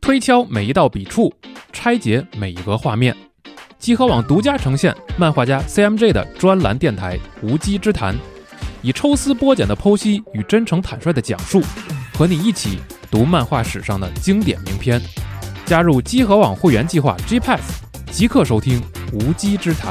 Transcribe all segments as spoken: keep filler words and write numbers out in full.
推敲每一道笔触，拆解每一个画面。集合网独家呈现漫画家 C M J 的专栏电台无稽之谈，以抽丝剥茧的剖析与真诚坦率的讲述，和你一起读漫画史上的经典名篇。加入集合网会员计划 G Pass， 即刻收听无稽之谈。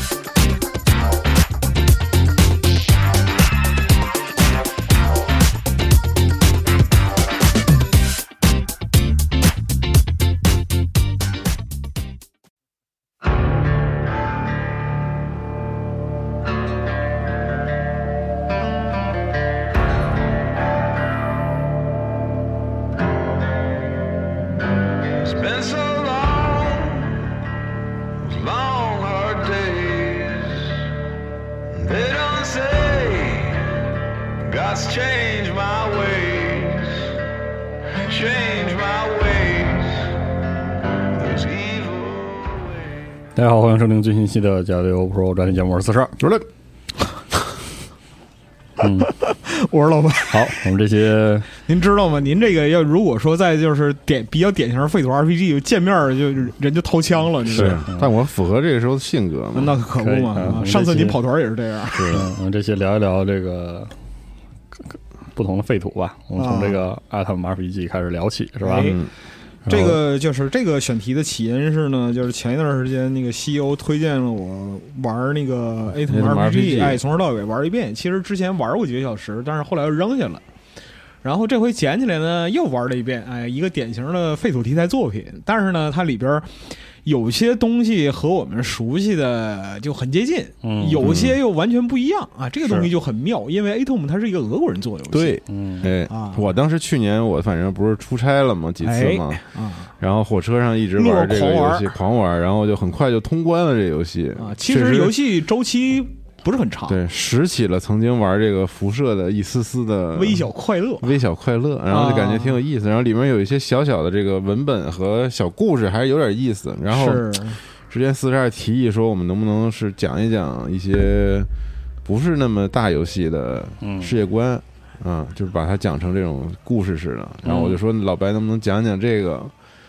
大家好，欢迎收听最新期的加六 Pro 专题节目，我是四十二主任。嗯， 我是老白。 好，我们这些您知道吗？您这个要如果说在就是典比较典型的废土 R P G 见面就人就掏枪了， 是、嗯，但我符合这个时候的性格嘛？ 那可不嘛、啊！上次您跑团也是这样。 是，我们这些聊一聊这个不同的废土吧。我们从这个 Atom R P G 开始聊起，是吧？ 嗯这个就是这个选题的起因是呢，就是前一段时间那个 C E O 推荐了我玩那个 Atom R P G， 哎，从头到尾玩一遍。其实之前玩过几个小时，但是后来又扔下了。然后这回捡起来呢，又玩了一遍，哎，一个典型的废土题材作品。但是呢，它里边有些东西和我们熟悉的就很接近， 嗯、 有些又完全不一样啊！这个东西就很妙，因为 Atom 它是一个俄国人做的游戏。 对， 嗯， 哎，啊、我当时去年我反正不是出差了嘛，几次嘛， 哎啊、 然后火车上一直玩这个游戏，狂玩，然后就很快就通关了这游戏啊。其实游戏周期不是很长， 对，拾起了曾经玩这个辐射的一丝丝的微小快乐， 微小快乐，然后就感觉挺有意思。然后里面有一些小小的这个文本和小故事，还是有点意思。然后之前四十二提议说，我们能不能是讲一讲一些不是那么大游戏的世界观，嗯，啊、就是把它讲成这种故事式的。然后我就说，老白能不能讲讲这个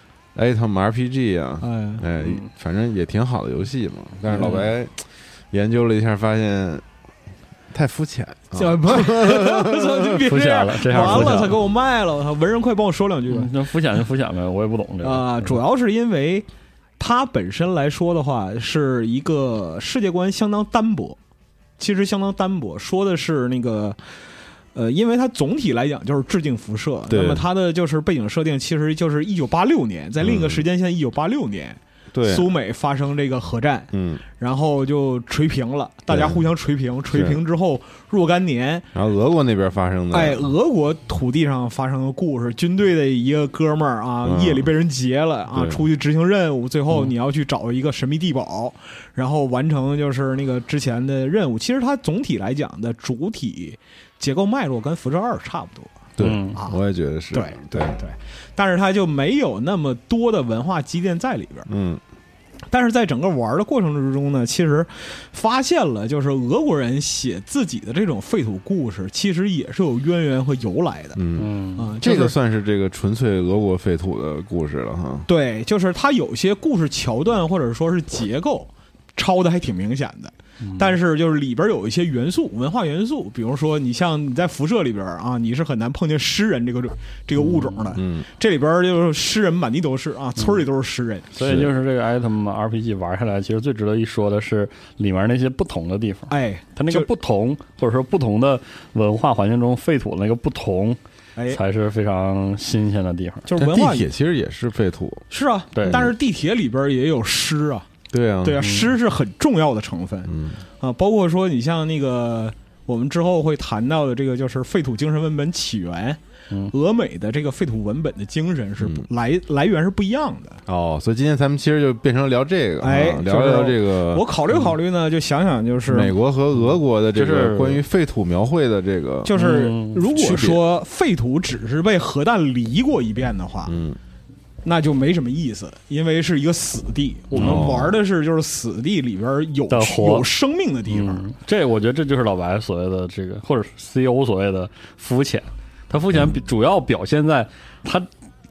Atom R P G 啊？哎，哎，反正也挺好的游戏嘛。但是老白。嗯研究了一下，发现太肤浅， 啊、不， 肤浅了，这下完了，他给我卖了。他文人快帮我说两句。 那肤浅就肤浅呗，我也不懂这个啊、呃。主要是因为它本身来说的话，是一个世界观相当单薄，其实相当单薄。说的是那个，呃，因为它总体来讲就是致敬辐射，那么它的就是背景设定其实就是一九八六年，在另一个时间线一九八六年。嗯对， 苏美发生这个核战， 嗯， 然后就垂平了，大家互相垂平，垂平之后若干年， 然后俄国那边发生的， 哎，俄国土地上发生的故事，军队的一个哥们儿啊、嗯，夜里被人劫了啊，出去执行任务，最后你要去找一个神秘地堡，嗯、然后完成就是那个之前的任务。其实它总体来讲的主体结构脉络跟辐射二差不多。 对、 嗯啊，我也觉得是。 对对对，但是它就没有那么多的文化积淀在里边。 嗯， 但是在整个玩的过程之中呢，其实发现了，就是俄国人写自己的这种废土故事，其实也是有渊源和由来的。 嗯啊、 就是，这个算是这个纯粹俄国废土的故事了哈。 对，就是它有些故事桥段或者说是结构抄的还挺明显的。但是就是里边有一些元素，文化元素，比如说你像你在辐射里边啊，你是很难碰见诗人这个这个物种的。 嗯， 这里边就是诗人满地都是啊，村里都是诗人。 所以就是这个 Atom R P G 玩下来，其实最值得一说的是里面那些不同的地方。 哎， 它那个不同或者说不同的文化环境中废土的那个不同。哎，才是非常新鲜的地方。 就是文化地铁其实也是废土。 是啊， 对。 但是地铁里边也有诗啊。 对啊， 对啊，诗是很重要的成分， 嗯啊，包括说你像那个我们之后会谈到的这个，就是废土精神文本起源， 嗯， 俄美的这个废土文本的精神是来、嗯、来源是不一样的。 哦，所以今天咱们其实就变成了聊这个， 哎， 啊、聊一聊这个。 我考虑考虑呢，嗯、就想想就是美国和俄国的这个关于废土描绘的这个， 就是如果说废土只是被核弹离过一遍的话， 嗯。 那就没什么意思，因为是一个死地。我们玩的是就是死地里边有有生命的地方。 嗯、这我觉得这就是老白所谓的这个，或者 C E O 所谓的肤浅。他肤浅主要表现在他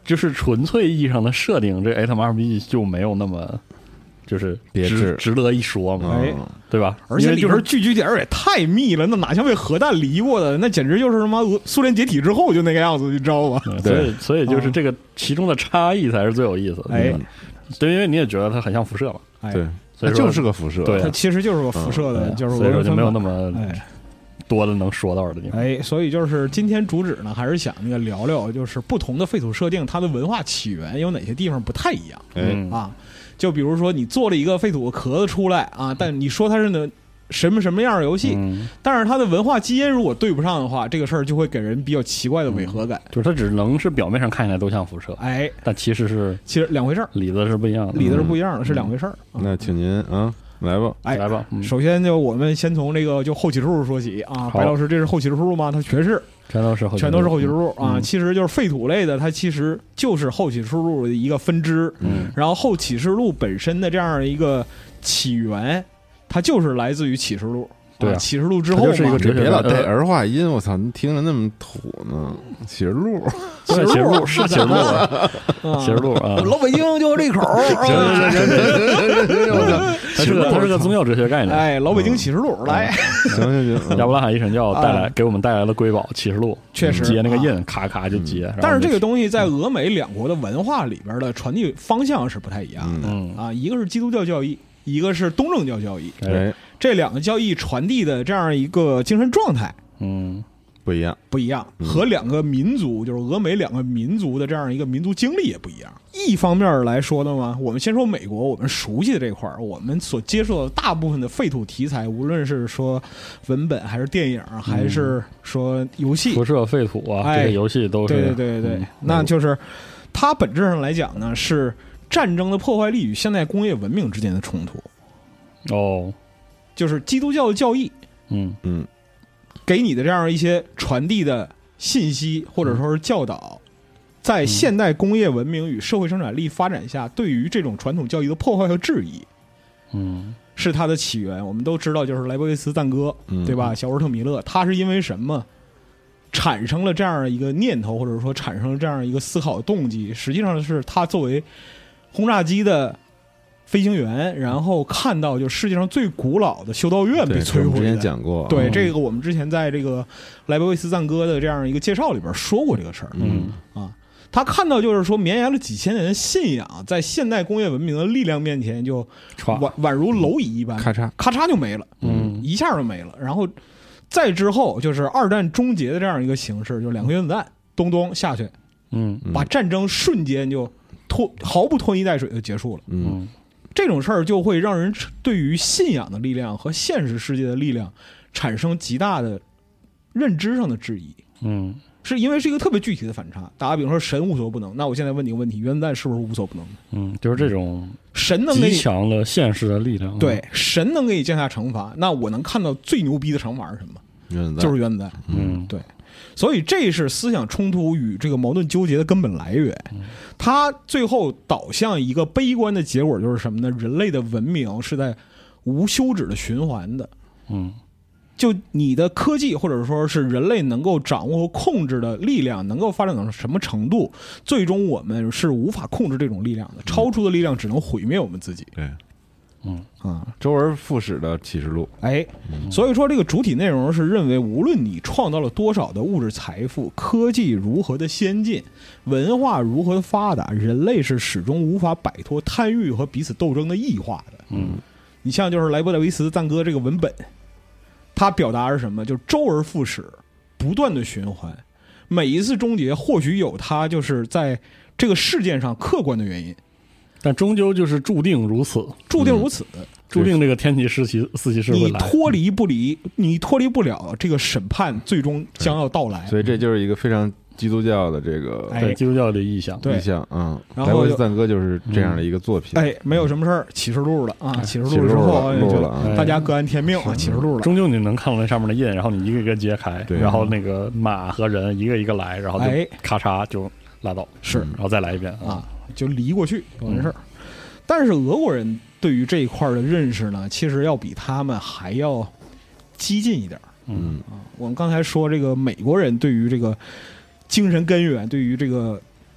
就是纯粹意义上的设定，这 A T M R P G 就没有那么就是值值得一说嘛， 哎， 对吧？ 而且里边聚聚点也太密了，那哪像被核弹离过的，那简直就是什么苏联解体之后就那个样子，你知道吧？ 所以所以就是这个其中的差异才是最有意思的。 哎， 对，因为你也觉得它很像辐射嘛， 哎， 对，它就是个辐射， 对， 它其实就是个辐射的，就是所以说就没有那么哎。 多的能说到的地方， 哎，所以就是今天主旨呢，还是想那个聊聊，就是不同的废土设定，它的文化起源有哪些地方不太一样？ 嗯啊，就比如说你做了一个废土壳子出来啊，但你说它是呢什么什么样的游戏， 嗯、 但是它的文化基因如果对不上的话，这个事儿就会给人比较奇怪的违和感。 嗯、就是它只能是表面上看起来都像辐射， 哎， 但其实是其实两回事儿， 里子是不一样的， 里子是不一样的，嗯、是两回事儿。 嗯、那请您啊。来吧， 哎， 来吧。 嗯、首先就我们先从这个就后启示录说起啊。白老师，这是后启示录吗？它全是， 全都是后， 全都是后启示录啊。 嗯、 其实就是废土类的，它其实就是后启示录的一个分支。 嗯， 然后后启示录本身的这样一个起源，它就是来自于启示录。 对啊， 启示录之后就是一个别老带儿化音，我操，你听着那么土呢。启示录， 启示录是启示录啊，启示录啊， 老北京就这口。 行行行行行行，它是个它是个宗教哲学概念。 哎，老北京启示录来， 行行行， 亚伯拉罕一神教带来给我们带来了瑰宝启示录， 确实接那个印，咔咔就接。 但是这个东西在俄美两国的文化里边的传递方向是不太一样的。 嗯啊，一个是基督教教义，一个是东正教教义。 哎。 这两个教义传递的这样一个精神状态， 嗯， 不一样， 不一样，和两个民族，就是俄美两个民族的这样一个民族经历也不一样。一方面来说的嘛，我们先说美国，我们熟悉的这块儿，我们所接受的大部分的废土题材，无论是说文本还是电影，还是说游戏， 辐射废土啊， 哎、 这个游戏都是， 对对对对对，嗯、那就是它本质上来讲呢，是战争的破坏力与现代工业文明之间的冲突。 哦。 就是基督教的教义， 嗯嗯， 给你的这样一些传递的信息或者说是教导，在现代工业文明与社会生产力发展下，对于这种传统教义的破坏和质疑， 嗯， 是它的起源。我们都知道，就是莱博维茨赞歌， 嗯、 对吧？小沃尔特米勒，他是因为什么产生了这样一个念头，或者说产生了这样一个思考动机？实际上是他作为轰炸机的飞行员，然后看到就世界上最古老的修道院被摧毁。 之前讲过， 对、嗯、这个我们之前在这个莱博维茨赞歌的这样一个介绍里边说过这个事儿。 嗯啊，他看到就是说绵延了几千年的信仰，在现代工业文明的力量面前就宛宛如蝼蚁一般， 咔嚓咔嚓就没了， 嗯， 一下就没了。然后再之后就是二战终结的这样一个形式，就两颗原子弹咚咚下去， 嗯， 把战争瞬间就拖毫不拖泥带水就结束了。 嗯。 这种事儿就会让人对于信仰的力量和现实世界的力量产生极大的认知上的质疑。 嗯， 是因为是一个特别具体的反差。打个比方说，神无所不能，那我现在问你个问题：原子弹是不是无所不能？ 嗯，就是这种神能给你极强的现实的力量。 对，神能给你降下惩罚，那我能看到最牛逼的惩罚是什么？ 原子弹就是原子弹。 嗯， 对。所以这是思想冲突与这个矛盾纠结的根本来源，它最后导向一个悲观的结果就是什么呢？人类的文明是在无休止的循环的。 嗯， 就你的科技或者说是人类能够掌握和控制的力量能够发展到什么程度，最终我们是无法控制这种力量的，超出的力量只能毁灭我们自己。 对。 嗯啊， 周而复始的启示录， 哎，所以说这个主体内容是认为，无论你创造了多少的物质财富，科技如何的先进，文化如何的发达，人类是始终无法摆脱贪欲和彼此斗争的异化的。 嗯， 你像就是莱博维茨赞歌这个文本，它表达是什么？就是周而复始，不断的循环，每一次终结或许有它就是在这个事件上客观的原因。 但终究就是注定如此， 注定如此， 嗯、注定这个天启四骑四骑士会来， 你脱离不离，你脱离不了这个审判，最终将要到来。 所以这就是一个非常基督教的这个对、哎、基督教的意象， 意象啊。 然后赞歌就是这样的一个作品， 哎，没有什么事儿，启示录了啊，启示录之后录了， 就大家各安天命啊，启示录了。 终究你能看到那上面的印，然后你一个一个揭开，然后那个马和人一个一个来，然后就咔嚓就拉倒， 是， 然后再来一遍啊，就离过去完事儿。但是俄国人对于这一块的认识呢，其实要比他们还要激进一点。 嗯啊，我们刚才说这个美国人对于这个精神根源，对于这个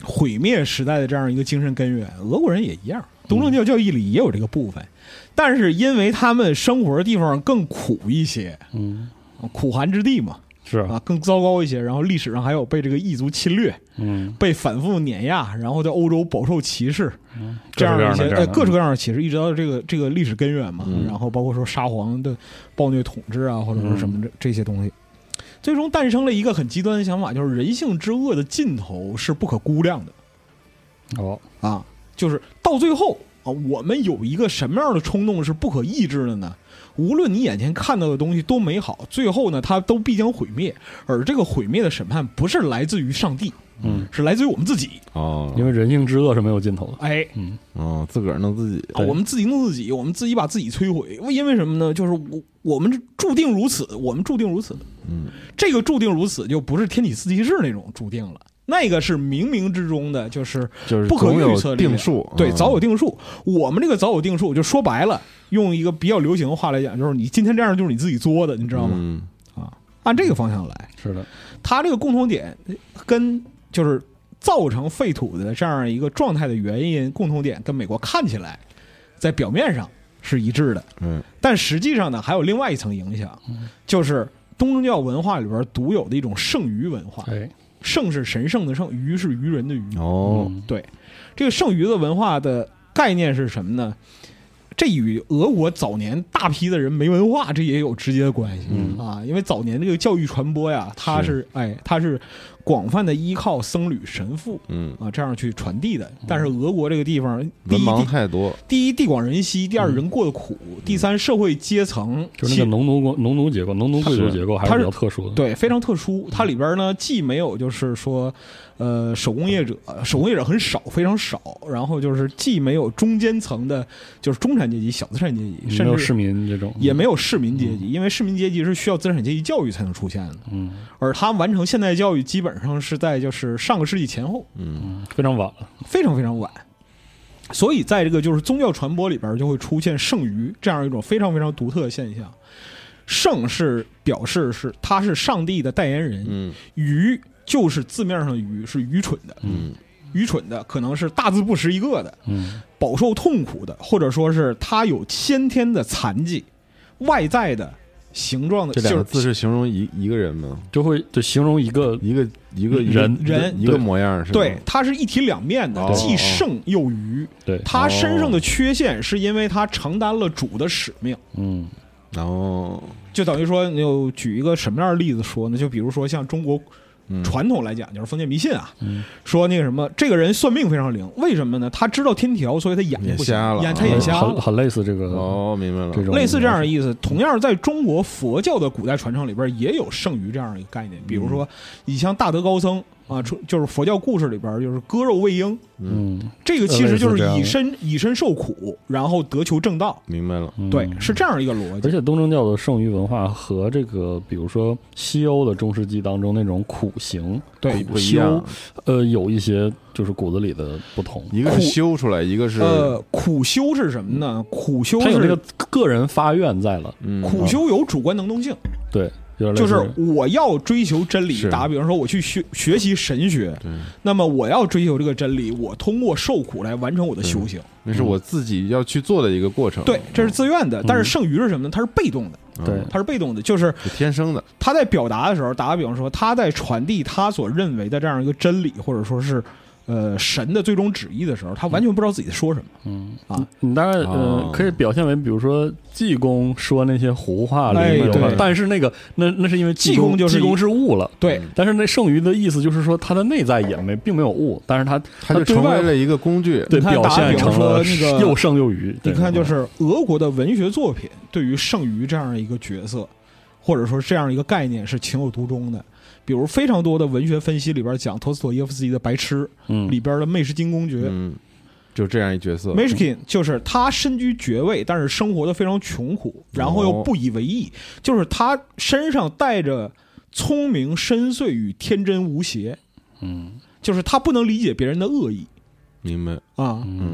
毁灭时代的这样一个精神根源。俄国人也一样，东正教教义里也有这个部分，但是因为他们生活的地方更苦一些， 嗯， 苦寒之地嘛， 是啊，更糟糕一些。然后历史上还有被这个异族侵略， 嗯， 被反复碾压，然后在欧洲饱受歧视， 嗯， 这样一些各式各样的呃各式各样的歧视，一直到这个这个历史根源嘛。 嗯、 然后包括说沙皇的暴虐统治啊，或者是什么这、嗯、这些东西，最终诞生了一个很极端的想法，就是人性之恶的尽头是不可估量的。 哦啊，就是到最后啊，我们有一个什么样的冲动是不可抑制的呢？无论你眼前看到的东西多美好，最后呢，它都必将毁灭。而这个毁灭的审判不是来自于上帝， 嗯， 是来自于我们自己。 哦， 因为人性之恶是没有尽头的。 哎， 嗯， 哦，自个儿弄自己、 啊，我们自己弄自己，我们自己把自己摧毁。因为什么呢？就是我我们注定如此，我们注定如此。 嗯， 这个注定如此就不是天体四骑士那种注定了。那个是冥冥之中的，就是就是不可预测定数， 对，早有定数。我们这个早有定数，就说白了，用一个比较流行的话来讲，就是你今天这样就是你自己作的，你知道吗？ 嗯、 啊，按这个方向来， 是的， 它这个共同点跟就是造成废土的这样一个状态的原因，共同点跟美国看起来在表面上是一致的， 嗯， 但实际上呢，还有另外一层影响，就是东正教文化里边独有的一种圣余文化。 哎。 圣是神圣的圣，余是愚人的愚。 哦， 对，这个圣余的文化的概念是什么呢？这与俄国早年大批的人没文化，这也有直接的关系、 嗯、 啊。因为早年这个教育传播呀，它是, 是哎，它是广泛的依靠僧侣、神父， 嗯啊这样去传递的。但是俄国这个地方， 文盲太多， 第一地广人稀，第二人过得苦，嗯、第三社会阶层就是那个农奴农奴结构、农奴贵族结构还是比较特殊的， 对，非常特殊。它里边呢，既没有就是说。呃，手工业者，手工业者很少，非常少。然后就是既没有中间层的，就是中产阶级、小资产阶级，甚至没有市民这种， 也没有市民阶级，因为市民阶级是需要资产阶级教育才能出现的。 嗯， 而他完成现代教育基本上是在就是上个世纪前后， 嗯， 非常晚了， 非常非常晚。所以在这个就是宗教传播里边，就会出现圣余这样一种非常非常独特的现象。圣是表示是他是上帝的代言人， 嗯， 余。就是字面上的愚是愚蠢的， 嗯， 愚蠢的可能是大字不识一个的， 嗯， 饱受痛苦的，或者说是他有先天的残疾，外在的形状的。 这两个字是形容一一个人吗？ 就会就形容一个一个一个人人一个模样是吧？ 对，他是一体两面的， 哦、 既圣又愚。 对， 他身上的缺陷是因为他承担了主的使命。 嗯， 然后就等于说，你就举一个什么样的例子说呢？就比如说像中国。传统来讲就是封建迷信啊、 嗯， 说那个什么，这个人算命非常灵，为什么呢？他知道天条，所以他眼睛不瞎了， 眼他眼瞎了， 很很类似这个哦，明白了， 这种类似这样的意思。同样，在中国佛教的古代传承里边也有圣余这样的一个概念，比如说，你像大德高僧啊，就是佛教故事里边就是割肉喂鹰， 嗯， 这个其实就是以身以身受苦，然后得求正道。 明白了， 对，是这样一个逻辑。 而且东正教的圣余文化和这个，比如说西欧的中世纪当中那种苦行， 对苦修，呃，有一些就是骨子里的不同。 一个是修出来，一个是呃，苦修是什么呢？苦修是它有那个个人发愿在了， 嗯， 苦修有主观能动性， 对。 就是我要追求真理，打比方说我去学学习神学，那么我要追求这个真理，我通过受苦来完成我的修行， 那是我自己要去做的一个过程。 对，这是自愿的。但是圣余是什么呢？它是被动的， 对， 它是被动的，就是天生的。 他在表达的时候，打个比方说，他在传递他所认为的这样一个真理，或者说是。呃，神的最终旨意的时候，他完全不知道自己在说什么。 嗯啊， 你大概呃可以表现为，比如说济公说那些胡话、 哎、 灵话，但是那个那那是因为济公就是济公是悟了， 对。 但是那剩余的意思就是说，他的内在也没并没有悟，但是他他就成为了一个工具， 对，表现成了那个又圣又愚。 你看，就是俄国的文学作品对于圣余这样一个角色，或者说这样一个概念是情有独钟的。比如非常多的文学分析里边讲托斯妥耶夫斯基的《白痴》， 嗯， 里边的梅什金公爵， 嗯，就这样一角色。 梅什金就是他身居爵位，但是生活的非常穷苦，然后又不以为意，哦、就是他身上带着聪明、深邃与天真无邪， 嗯， 就是他不能理解别人的恶意， 明白啊， 嗯，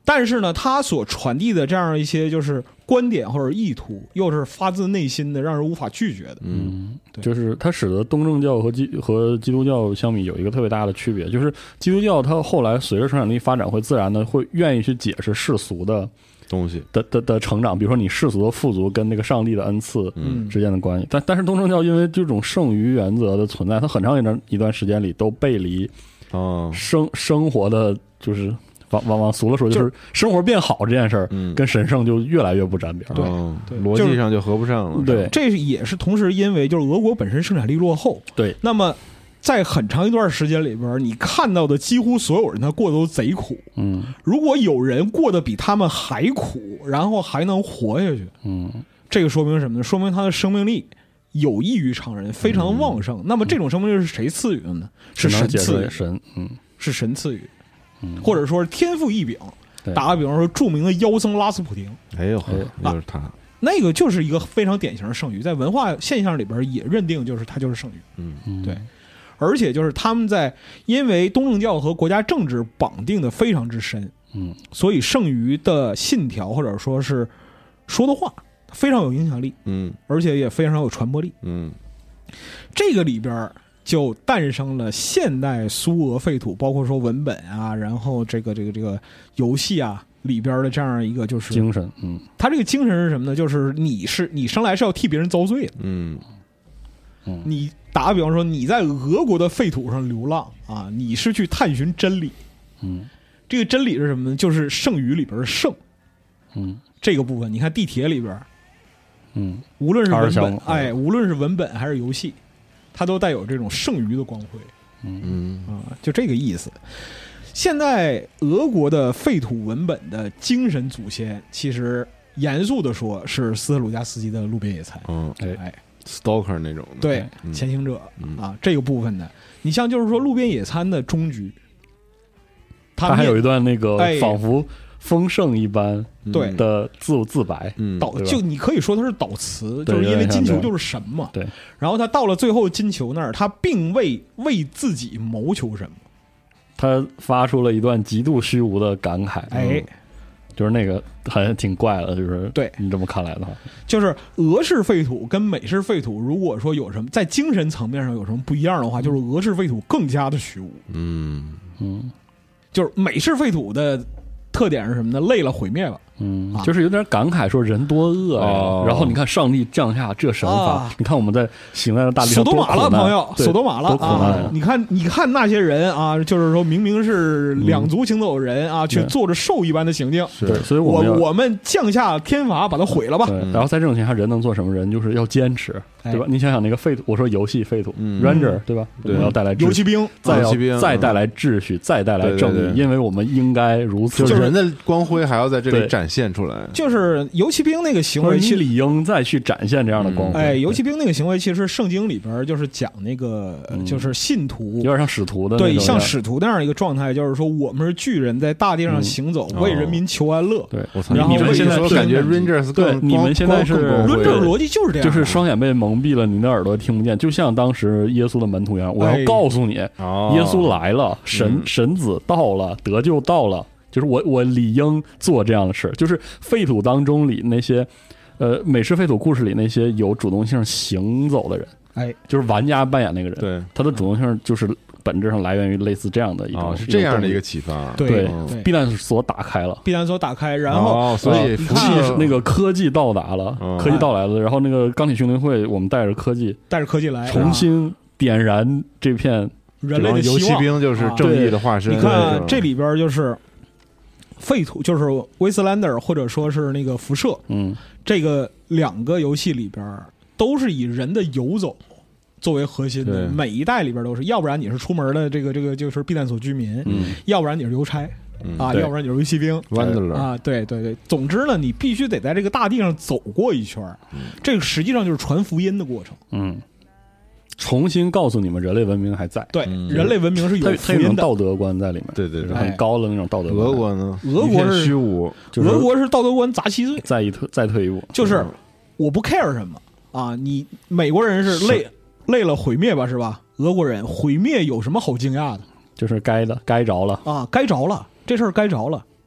但是呢，他所传递的这样一些就是观点或者意图，又是发自内心的，让人无法拒绝的。 嗯，就是它使得东正教和基和基督教相比有一个特别大的区别，就是基督教它后来随着生产力发展，会自然的会愿意去解释世俗的东西的的的成长，比如说你世俗的富足跟那个上帝的恩赐之间的关系。嗯、但但是东正教因为这种剩余原则的存在，它很长一段一段时间里都背离哦生生活的就是。往往往俗了说，就是生活变好这件事儿，跟神圣就越来越不沾边。 对， 对，逻辑上就合不上了。 对， 这也是同时因为就是俄国本身生产力落后。 对， 那么在很长一段时间里边，你看到的几乎所有人他过得都贼苦。 嗯， 如果有人过得比他们还苦，然后还能活下去， 嗯， 这个说明什么呢？说明他的生命力有异于常人，非常旺盛。嗯、那么这种生命力是谁赐予的呢？是神赐予， 神，嗯， 是神赐予。或者说是天赋异禀，打个比方说，著名的妖僧拉斯普廷， 哎呦，就是他、啊， 那个就是一个非常典型的圣域，在文化现象里边也认定就是他就是圣域， 嗯， 对，而且就是他们在因为东正教和国家政治绑定的非常之深， 嗯， 所以剩余的信条或者说是说的话非常有影响力， 嗯， 而且也非常有传播力， 嗯， 这个里边就诞生了现代苏俄废土，包括说文本啊，然后这个这个这个游戏啊里边的这样一个就是精神，嗯， 他这个精神是什么呢？就是你是你生来是要替别人遭罪的， 嗯嗯， 你打个比方说你在俄国的废土上流浪啊，你是去探寻真理， 嗯， 这个真理是什么呢？就是圣语里边的圣， 嗯， 这个部分你看地铁里边， 嗯， 无论是文本，哎，无论是文本还是游戏。它都带有这种剩余的光辉， 嗯啊，就这个意思。现在俄国的废土文本的精神祖先，其实严肃的说是斯特鲁加斯基的《路边野餐》。 嗯， 哎 ，Stalker 那种的， 对， 嗯、 前行者、 嗯、 啊，这个部分的，你像就是说《路边野餐》的终局， 他还有一段那个仿佛丰盛一般对的自自白， 嗯， 导就你可以说它是导词，就是因为金球就是神嘛， 对。 然后他到了最后金球那儿，他并未为自己谋求什么， 他发出了一段极度虚无的感慨， 哎， 就是那个好像挺怪的，就是对你这么看来的话， 就是俄式废土跟美式废土，如果说有什么在精神层面上有什么不一样的话，就是俄式废土更加的虚无， 嗯嗯， 就是美式废土的特点是什么呢？累了毁灭吧。 嗯，就是有点感慨，说人多恶呀、 哦。 然后你看上帝降下这神法， 啊、 你看我们在行在大地上索多玛了，朋友，索多玛了啊！ 你看，你看那些人啊，就是说明明是两足行走的人啊，却做着兽一般的行径。 对，所以我们我们降下天罚，把它毁了吧。 对，然后在这种情况下，人能做什么？人就是要坚持，对吧？你想想那个废土，我说游戏废土 ，Ranger 对吧？我们要带来游骑兵， 再要再带来秩序，再带来正义，因为我们应该如此。 就是人的光辉还要在这里展现出来。 就是游骑兵那个行为， 你理应再去展现这样的光辉。 哎，游骑兵那个行为，其实圣经里边就是讲那个，就是信徒有点像使徒的， 对，像使徒那样一个状态，就是说我们是巨人，在大地上行走，为人民求安乐。 对， 然后你们现在感觉 Rangers 对你们现在是 Ranger 逻辑就是这样， 就是双眼被蒙蔽了，你的耳朵听不见，就像当时耶稣的门徒一样。我要告诉你，耶稣来了，神神子到了，得救到了。就是我，我理应做这样的事。就是废土当中里那些，呃，美式废土故事里那些有主动性行走的人， 哎， 就是玩家扮演那个人， 对， 他的主动性就是本质上来源于类似这样的一种， 哦、是这样的一个启发。 对， 对对避难所打开了， 避难所打开，然后、 哦、所以服气是那个科技到达了， 哦、 科技到来了，然后那个钢铁兄弟会，我们带着科技， 带着科技来， 重新点燃这片人类的希望。 游骑兵就是正义的化身。 你看这里边就是。废土就是威斯兰德或者说是那个辐射， 嗯， 这个两个游戏里边都是以人的游走作为核心的，每一代里边都是，要不然你是出门的这个这个就是避难所居民， 嗯， 要不然你是邮差， 嗯、 啊，要不然你是游骑兵， 啊， 对对对，总之呢，你必须得在这个大地上走过一圈， 嗯、 这个实际上就是传福音的过程， 嗯。重新告诉你们，人类文明还在。 对，嗯、人类文明是有福音的道德观在里面。 对对对， 很高的那种道德观。 俄国呢？ 俄国是虚无， 就是、 俄国是道德观砸稀碎。 再一退，再退一步， 就是我不 care 什么啊！你美国人是累累了毁灭吧，是吧？俄国人毁灭有什么好惊讶的？ 就是该的，该着了啊，该着了，这事儿该着了。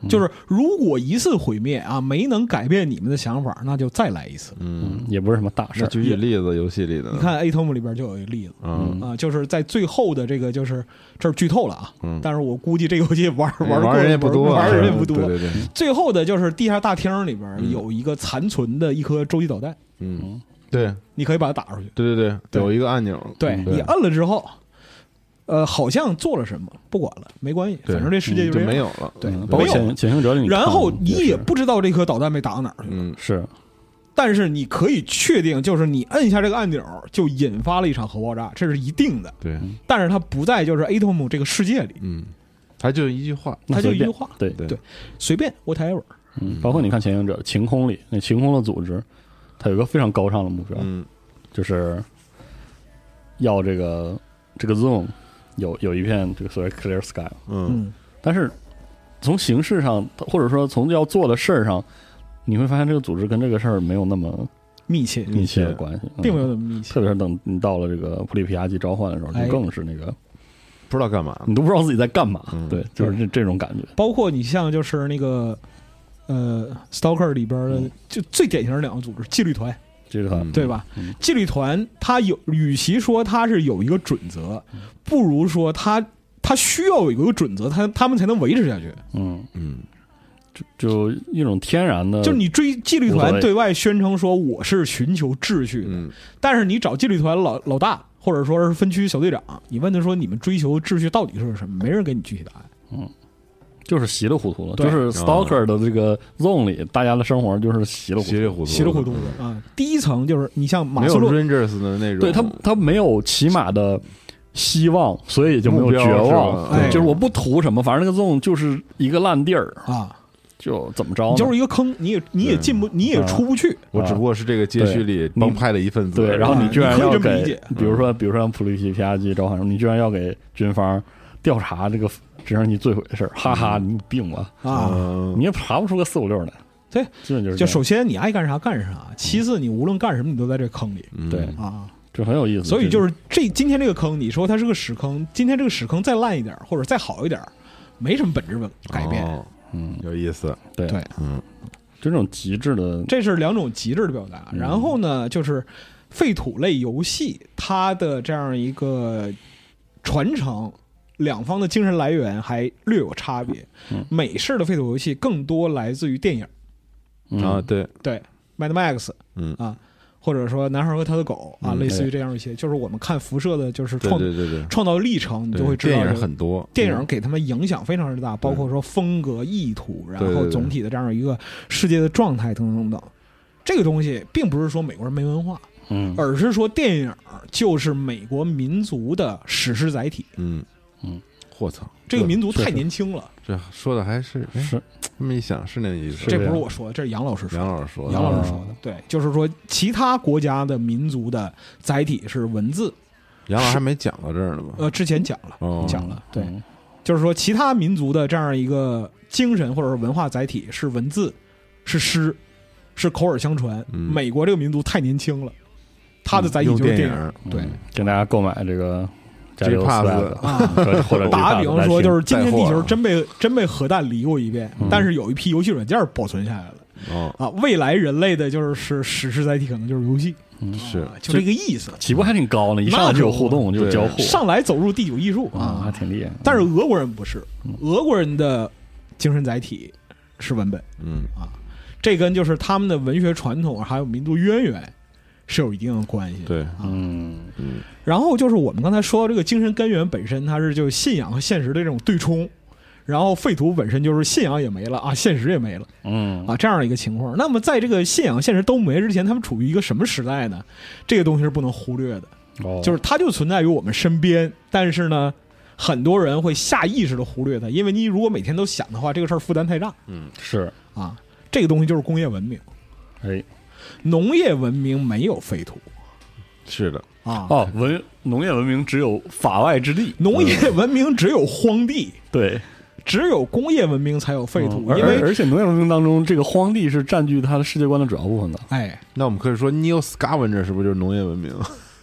就是如果一次毁灭啊没能改变你们的想法，那就再来一次。 嗯，也不是什么大事。 举举例子，游戏里的， 你看 Atom 里边就有一个例子， 嗯啊，就是在最后的这个，就是这是剧透了啊， 嗯， 但是我估计这个游戏玩玩玩人也不多， 玩人也不多。 对对对。 最后的就是地下大厅里边有一个残存的一颗洲际导弹， 嗯，对， 你可以把它打出去。 对对对，有一个按钮， 对你摁了之后。呃，好像做了什么，不管了，没关系，反正这世界就没有了。 对， 包括潜潜行者里， 然后你也不知道这颗导弹被打到哪儿去了。 嗯， 是。 但是你可以确定，就是你摁下这个按钮，就引发了一场核爆炸，这是一定的。 对。 但是它不在就是 Atom 这个世界里。 嗯。它就一句话， 它就一句话。 对对对，随便 whatever。 嗯，包括你看潜行者晴空里那晴空的组织，它有一个非常高尚的目标， 嗯， 就是要这个这个 zone。有有一片这个所谓 clear sky， 嗯， 但是从形式上，或者说从要做的事儿上，你会发现这个组织跟这个事儿没有那么密切密切的关系， 并没有那么密切。 特别是等你到了这个普利皮亚季召唤的时候，就更是那个不知道干嘛， 你都不知道自己在干嘛。对，就是这这种感觉。 包括你像就是那个呃 Stalker 里边的，就最典型的两个组织，纪律团。 纪律团对吧？纪律团它有，与其说它是有一个准则，不如说它它需要有一个准则，它他们才能维持下去。 嗯嗯， 就就一种天然的， 就是你追纪律团对外宣称说我是寻求秩序的， 嗯、 但是你找纪律团老老大或者说是分区小队长，你问他说你们追求秩序到底是什么，没人给你具体答案。 嗯。就是稀里糊涂了，就是 Stalker 的这个 zone 里，大家的生活就是稀里糊涂、 稀里糊涂、 稀里糊涂的啊。第一层就是你像马斯洛 Rangers 的那种， 对他他没有起码的希望，所以就没有绝望。 哎、 就是我不图什么，反正那个 zone 就是一个烂地儿啊， 就怎么着， 你就是一个坑，你也你也进不，你也出不去。 我只不过是这个街区里帮派的一份子。 对，然后你居然要给，比如说， 嗯、 比如说普利皮亚季召唤，你居然要给军方调查这个直升机坠毁的事儿，哈哈，你有病吧？ 啊， 你也查不出个四五六来。 对， 就是就首先你爱干啥干啥，其次你无论干什么，你都在这坑里。 对啊， 这很有意思。 所以就是这今天这个坑，你说它是个屎坑，今天这个屎坑再烂一点或者再好一点，没什么本质改变。 嗯， 有意思。 对对， 嗯，这种极致的， 这是两种极致的表达。然后呢，就是废土类游戏，它的这样一个传承。两方的精神来源还略有差别。 嗯、 美式的废土游戏更多来自于电影、 嗯、啊，对对 ，Mad Max， 嗯啊，或者说男孩和他的狗啊， 嗯、 类似于这样一些，就是我们看辐射的，就是创对对对对创造历程，你就会知道、这个、 电影很多， 电影给他们影响非常之大，包括说风格、意图，然后总体的这样一个世界的状态等等等等。这个东西并不是说美国人没文化， 嗯， 而是说电影就是美国民族的史诗载体， 嗯。嗯，我操， 这个民族太年轻了。 这说的还是是这么一想是那意思。 这不是我说的，这是杨老师说的。 杨老师说的， 杨老师说的，对，就是说其他国家的民族的载体是文字。 杨老师还没讲到这儿呢吗？ 呃，之前讲了， 哦、 讲了，对， 嗯、 就是说其他民族的这样一个精神或者是文化载体是文字，是诗，是口耳相传。 嗯、 美国这个民族太年轻了，他的载体就是电影。 嗯、 对、 嗯，跟大家购买这个。 J Pass 啊， 或者打个比方说，就是今天地球真被啊真被核弹离过一遍， 嗯、 但是有一批游戏软件保存下来了。 哦啊，未来人类的就是史诗载体可能就是游戏， 嗯、 是、 啊、就这个意思。 起步还挺高呢，一上来就有互动，就交互， 上来走入第九艺术啊，还挺厉害。 但是俄国人不是，俄国人的精神载体是文本， 嗯啊，这跟就是他们的文学传统还有民族渊源是有一定的关系的。 对， 嗯嗯。 然后就是我们刚才说到这个精神根源本身，它是就是信仰和现实的这种对冲，然后废土本身就是信仰也没了啊，现实也没了， 嗯啊，这样一个情况。那么在这个信仰现实都没之前，他们处于一个什么时代呢？这个东西是不能忽略的， 哦、 就是它就存在于我们身边，但是呢，很多人会下意识的忽略它，因为你如果每天都想的话，这个事儿负担太大。 嗯，是啊，这个东西就是工业文明， 哎， 农业文明没有废土。 是的啊， 哦，文农业文明只有法外之地， 农业文明只有荒地， 嗯、对， 只有工业文明才有废土， 嗯、 因为而且农业文明当中，这个荒地是占据它的世界观的主要部分的。 哎， 那我们可以说 Neo Scavenger 是不是就是农业文明？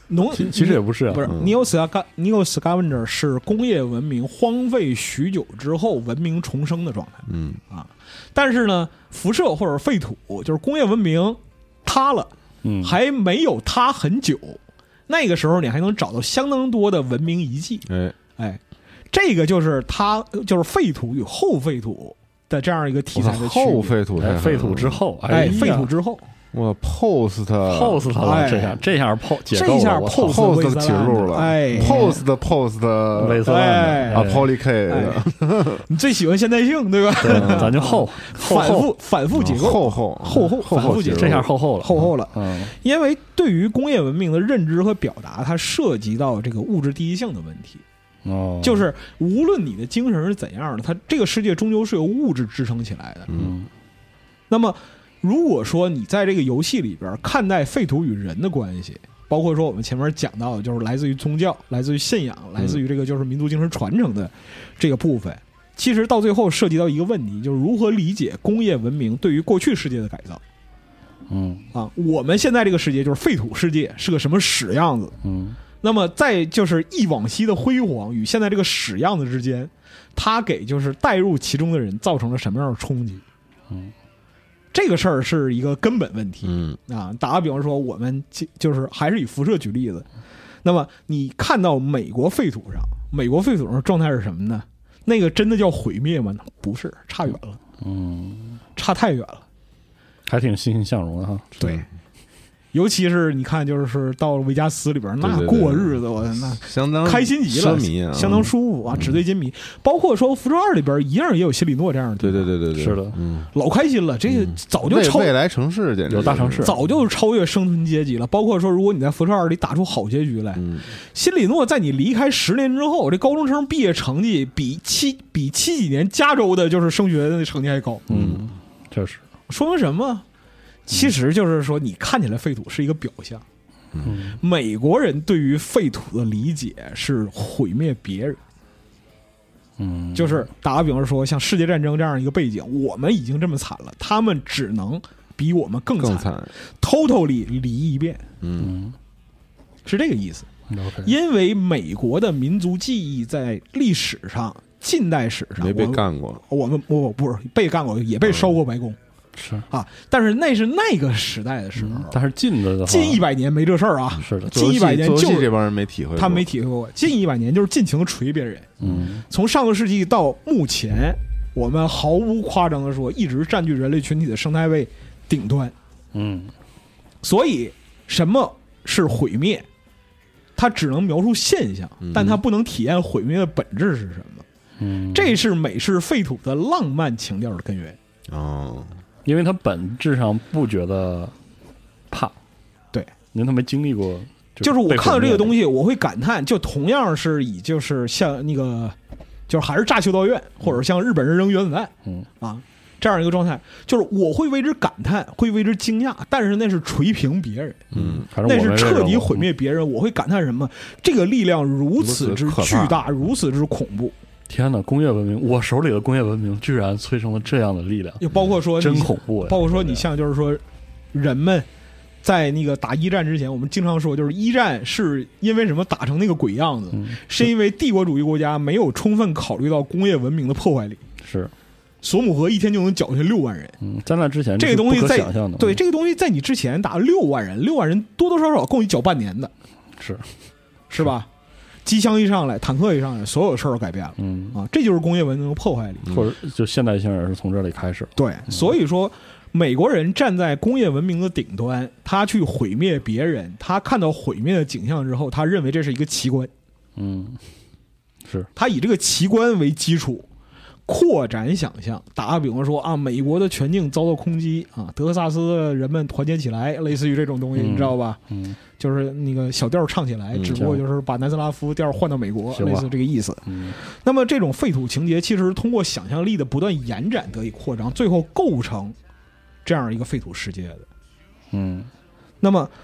农其其实也不是、啊， 不是 Neo Scavenger Neo Scavenger 是工业文明荒废许久之后文明重生的状态。 嗯啊，但是呢，辐射或者废土就是工业文明塌了， 嗯， 还没有塌很久，那个时候你还能找到相当多的文明遗迹。 哎哎，这个就是它就是废土与后废土的这样一个题材的区别。 后废土， 哎，废土之后， 哎，废土之后。 我 post post 了， 哎、 这下这下 post 这下 post post 起入了， 哎 ，post 的 post 的维斯兰啊 ，poly k， 你最喜欢现代性对吧？ 对，咱就后反复反复解构， 后后后后后反复解构， 这下后后了， 后后了。 嗯， 因为对于工业文明的认知和表达，它涉及到这个物质第一性的问题。 哦， 就是无论你的精神是怎样的，它这个世界终究是由物质支撑起来的。 嗯， 那么。如果说你在这个游戏里边看待废土与人的关系，包括说我们前面讲到的，就是来自于宗教、来自于信仰、来自于这个就是民族精神传承的这个部分，其实到最后涉及到一个问题，就是如何理解工业文明对于过去世界的改造。 嗯啊，我们现在这个世界就是废土世界，是个什么屎样子？ 嗯， 那么在就是忆往昔的辉煌与现在这个屎样子之间，它给就是带入其中的人造成了什么样的冲击？ 嗯。 这个事儿是一个根本问题， 嗯啊，打个比方说，我们就是还是以辐射举例子，那么你看到美国废土上，美国废土上状态是什么呢？那个真的叫毁灭吗？不是，差远了， 嗯， 差太远了， 还挺欣欣向荣的哈。 对。尤其是你看，就是到了维加斯里边，那过日子，我那相当开心极了， 啊、 相当舒服啊，纸醉金迷。包括说《辐射二》里边一样也有希里诺这样的， 对对对对对， 是的， 嗯， 老开心了。这个早就超未来城市，简直有大城市， 早就超越生存阶级了。包括说，如果你在《辐射二》里打出好结局来， 嗯， 希里诺在你离开十年之后，这高中生毕业成绩比七比七几年加州的就是升学的成绩还高。 嗯，确实， 说明什么？其实就是说，你看起来废土是一个表象。 嗯， 美国人对于废土的理解是毁灭别人。 嗯， 就是打个比方说，像世界战争这样一个背景，我们已经这么惨了，他们只能比我们更惨， 更惨 ，totally 离一遍。 嗯， 是这个意思。 Okay. 因为美国的民族记忆在历史上、近代史上没被干过， 我们我不是被干过，也被烧过白宫。 是啊，但是那是那个时代的时候， 嗯、但是近的近一百年没这事儿啊。 是的， 近一百年就这帮人没体会过， 他没体会过。近一百年就是尽情锤别人。 嗯， 从上个世纪到目前，我们毫无夸张的说，一直占据人类群体的生态位顶端。 嗯， 所以什么是毁灭？它只能描述现象，但它不能体验毁灭的本质是什么。 嗯， 这是美式废土的浪漫情调的根源。 哦。 因为他本质上不觉得怕， 对， 因为他没经历过。 就是我看到这个东西，我会感叹，就同样是以就是像那个，就是还是炸修道院，或者像日本人扔原子弹， 嗯啊这样一个状态，就是我会为之感叹，会为之惊讶，但是那是锤平别人， 嗯， 那是彻底毁灭别人。我会感叹什么？这个力量如此之巨大，如此之恐怖。 天哪！工业文明，我手里的工业文明居然催生了这样的力量， 就包括说真恐怖呀！ 包括说你像就是说，人们在那个打一战之前，我们经常说，就是一战是因为什么打成那个鬼样子， 嗯、 是因为帝国主义国家没有充分考虑到工业文明的破坏力。 是， 索姆河一天就能搅下六万人。 嗯，在那之前， 这个东西在对这个东西在你之前打六万人，六万人多多少少够你搅半年的， 是是吧？机枪一上来，坦克一上来，所有事儿改变了。 嗯啊，这就是工业文明的破坏力， 或者就现代性也是从这里开始。 对，所以说美国人站在工业文明的顶端，他去毁灭别人，他看到毁灭的景象之后，他认为这是一个奇观。 嗯，是他以这个奇观为基础，扩展想象。打个比方说啊，美国的全境遭到空击啊，德克萨斯的人们团结起来，类似于这种东西， 嗯、 你知道吧？ 嗯。 就是那个小调唱起来， 嗯、 只不过就是把南斯拉夫调换到美国，类似这个意思。 嗯， 那么这种废土情节其实通过想象力的不断延展得以扩张，最后构成这样一个废土世界的。 嗯， 那么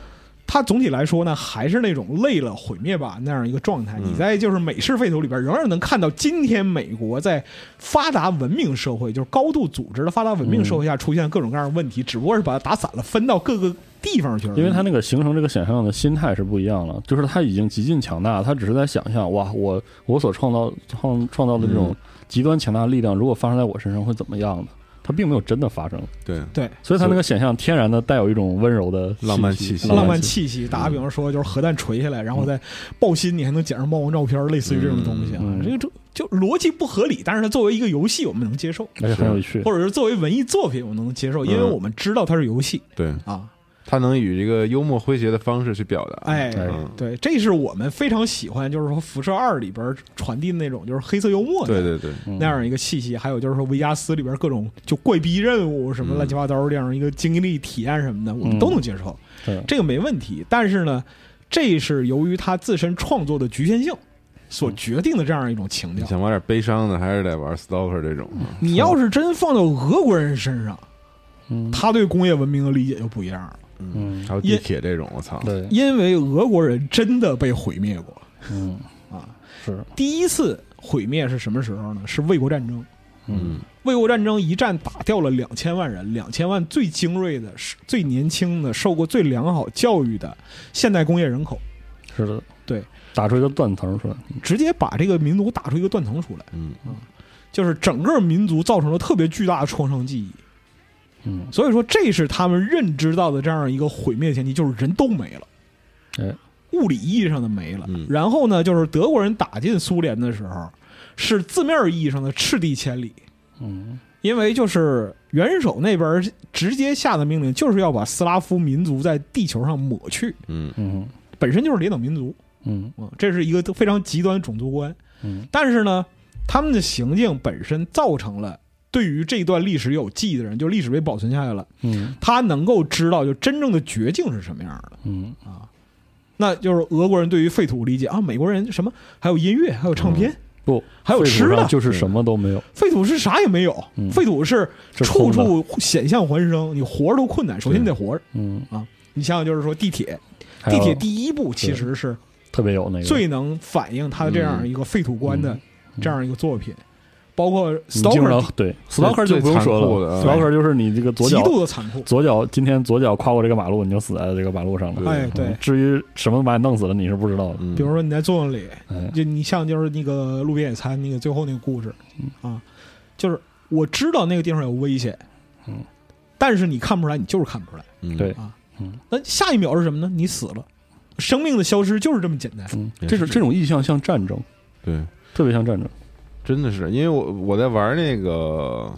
它总体来说呢，还是那种累了毁灭吧那样一个状态。 嗯、 你在就是美式废土里边，仍然能看到今天美国在发达文明社会，就是高度组织的发达文明社会下出现各种各样的问题，嗯、只不过是把它打散了，分到各个地方去了。 因为他那个形成这个想象的心态是不一样了，就是他已经极尽强大，他只是在想象，哇，我我所创造创创造的这种极端强大的力量，如果发生在我身上会怎么样的？它并没有真的发生， 对对， 所以它那个想象天然的带有一种温柔的浪漫气息， 浪漫气息。打个比方说，就是核弹垂下来，然后再爆心，你还能捡上猫王照片，类似于这种东西啊。 嗯、 这个就就逻辑不合理，但是它作为一个游戏，我们能接受， 而且很有趣， 或者是作为文艺作品，我们能接受，因为我们知道它是游戏。 对啊。 他能以这个幽默诙谐的方式去表达， 哎， 嗯、 对，这是我们非常喜欢，就是说辐射二里边传递的那种就是黑色幽默的， 对对对， 那样一个气息，还有就是说维加斯里边各种就怪逼任务什么乱七八糟这样一个经历体验什么的，嗯、我们都能接受， 嗯、 这个没问题。但是呢，这是由于他自身创作的局限性所决定的这样一种情调。 你想玩点悲伤的，还是得玩 Stalker 这种。 你要是真放到俄国人身上， 嗯、 他对工业文明的理解就不一样了。 嗯，还有地铁这种，我操！ 对， 因为俄国人真的被毁灭过。 嗯啊， 是第一次毁灭是什么时候呢？是卫国战争。 嗯， 卫国战争一战打掉了两千万人，两千万最精锐的、最年轻的、受过最良好教育的现代工业人口。 是的， 对， 打出一个断层出来， 直接把这个民族打出一个断层出来。 嗯啊，就是整个民族造成了特别巨大的创伤记忆。 嗯， 所以说这是他们认知到的这样一个毁灭前提，就是人都没了， 哎， 物理意义上的没了。 嗯、 然后呢，就是德国人打进苏联的时候，是字面意义上的赤地千里。 嗯， 因为就是元首那边直接下的命令，就是要把斯拉夫民族在地球上抹去。 嗯嗯， 本身就是劣等民族。 嗯嗯，这是一个非常极端种族观。 嗯， 但是呢，他们的行径本身造成了。对于这段历史有记忆的人，就历史被保存下来了。 嗯， 他能够知道就真正的绝境是什么样的。 嗯啊，那就是俄国人对于废土理解啊，美国人什么还有音乐，还有唱片， 嗯、不还有吃的， 就是什么都没有。 废土是啥也没有， 嗯、 废土是处处险象环生，你活着都困难。首先你得活着。 嗯啊，你想想，就是说地铁，地铁第一步其实是特别有那个最能反映他这样一个废土观的这样一个作品。包括 Stalker 对 Stalker 就不用说了 ，Stalker 就是你这个左脚极度的残酷， 左脚今天左脚跨过这个马路，你就死在这个马路上了。 哎，对。 至于什么把你弄死了，你是不知道的。 比如说你在作文里，就你像就是那个路边野餐那个最后那个故事啊，就是我知道那个地方有危险， 嗯， 但是你看不出来，你就是看不出来， 对啊， 嗯。 那下一秒是什么呢？你死了，生命的消失就是这么简单。 嗯，这是这种意象像战争， 对， 特别像战争。 真的是，因为我我在玩那个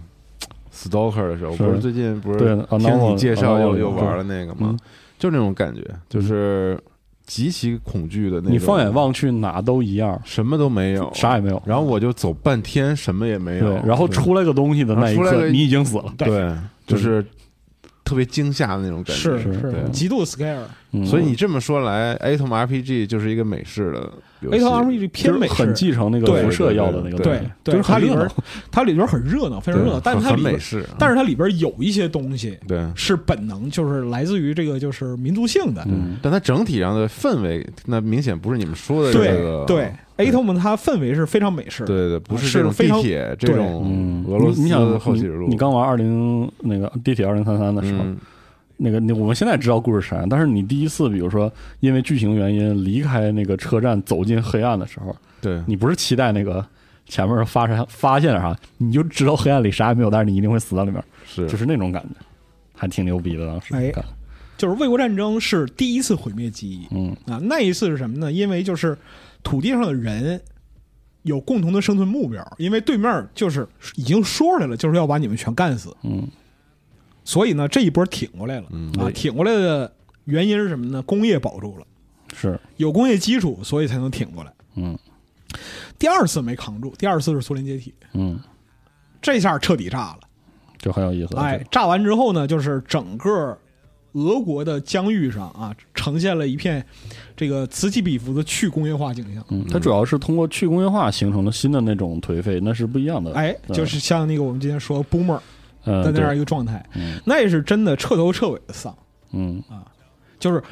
Stalker 的时候，不是最近不是听你介绍又又玩了那个吗？就那种感觉，就是极其恐惧的那种。 你放眼望去，哪都一样， 什么都没有， 啥也没有。 然后我就走半天，什么也没有。 对，然后出来个东西的那一刻，你已经死了。 对， 就是特别惊吓的那种感觉， 是是极度 scare。 所以你这么说来 ，Atom R P G 就是一个美式的游戏 ，Atom R P G 偏美式， 很继承那个辐射要的那个， 对对，就是它里边它里边很热闹，非常热闹，但是它里边美式， 但是它里边有一些东西， 对， 是本能，就是来自于这个就是民族性的， 嗯，但它整体上的氛围，那明显不是你们说的这个， 对，Atom 它氛围是非常美式， 对对，不是这种地铁这种俄罗斯后启示录， 你刚玩二零那个地铁二零三三的时候。那个，那我们现在知道故事是啥，但是你第一次，比如说因为剧情原因离开那个车站，走进黑暗的时候， 对你不是期待那个前面发生发现啥，你就知道黑暗里啥也没有，但是你一定会死在里面， 是就是那种感觉，还挺牛逼的当时。 哎，就是卫国战争是第一次毁灭记忆， 嗯啊，那一次是什么呢？因为就是土地上的人有共同的生存目标，因为对面就是已经说出来了，就是要把你们全干死， 嗯。 所以呢，这一波挺过来了、 嗯、 啊！挺过来的原因是什么呢？工业保住了， 是有工业基础，所以才能挺过来。 嗯， 第二次没扛住，第二次是苏联解体。 嗯， 这下彻底炸了， 就很有意思。 哎，炸完之后呢，就是整个俄国的疆域上啊，呈现了一片这个此起彼伏的去工业化景象。 嗯，它主要是通过去工业化形成了新的那种颓废，那是不一样的。 哎，就是像那个我们今天说 boomer。 的那样一个状态、 嗯， 那也是真的彻头彻尾的丧， 嗯啊，就是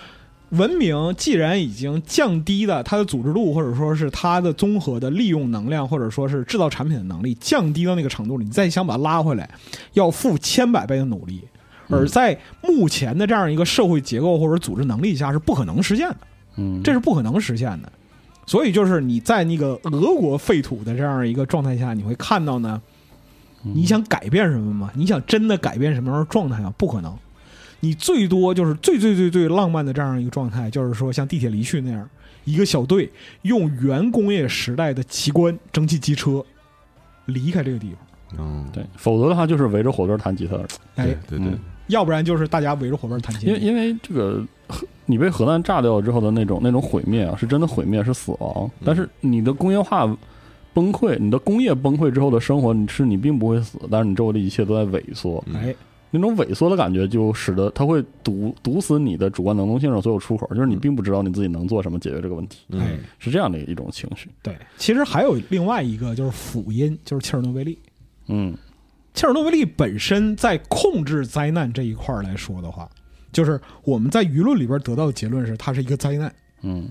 文明既然已经降低了它的组织度，或者说是它的综合的利用能量，或者说是制造产品的能力降低到那个程度，你再想把它拉回来，要付千百倍的努力。而在目前的这样一个社会结构或者组织能力下是不可能实现的， 嗯， 这是不可能实现的。所以就是你在那个俄国废土的这样一个状态下，你会看到呢，你想改变什么吗？你想真的改变什么样的状态啊？不可能。你最多就是最最最最浪漫的这样一个状态，就是说像地铁离去那样，一个小队用原工业时代的奇观蒸汽机车离开这个地方。 嗯， 对，否则的话就是围着火堆弹吉他。 哎， 对对对、嗯， 要不然就是大家围着火堆弹吉他。 因为因为这个你被核弹炸掉之后的那种那种毁灭啊，是真的毁灭，是死亡。但是你的工业化崩溃，你的工业崩溃之后的生活，你是你并不会死，但是你周围的一切都在萎缩。 哎。 那种萎缩的感觉就使得它会堵堵死你的主观能动性上所有出口，就是你并不知道你自己能做什么解决这个问题， 哎， 是这样的一种情绪。 对，其实还有另外一个就是辅因，就是切尔诺贝利。 嗯， 切尔诺贝利本身在控制灾难这一块来说的话，就是我们在舆论里边得到的结论是它是一个灾难。 嗯，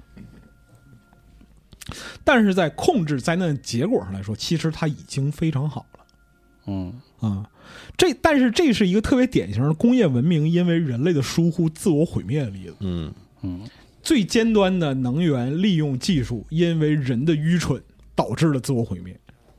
但是在控制灾难的结果上来说，其实它已经非常好了。 嗯啊，这但是这是一个特别典型的工业文明因为人类的疏忽自我毁灭的例子。 嗯嗯， 最尖端的能源利用技术因为人的愚蠢导致了自我毁灭。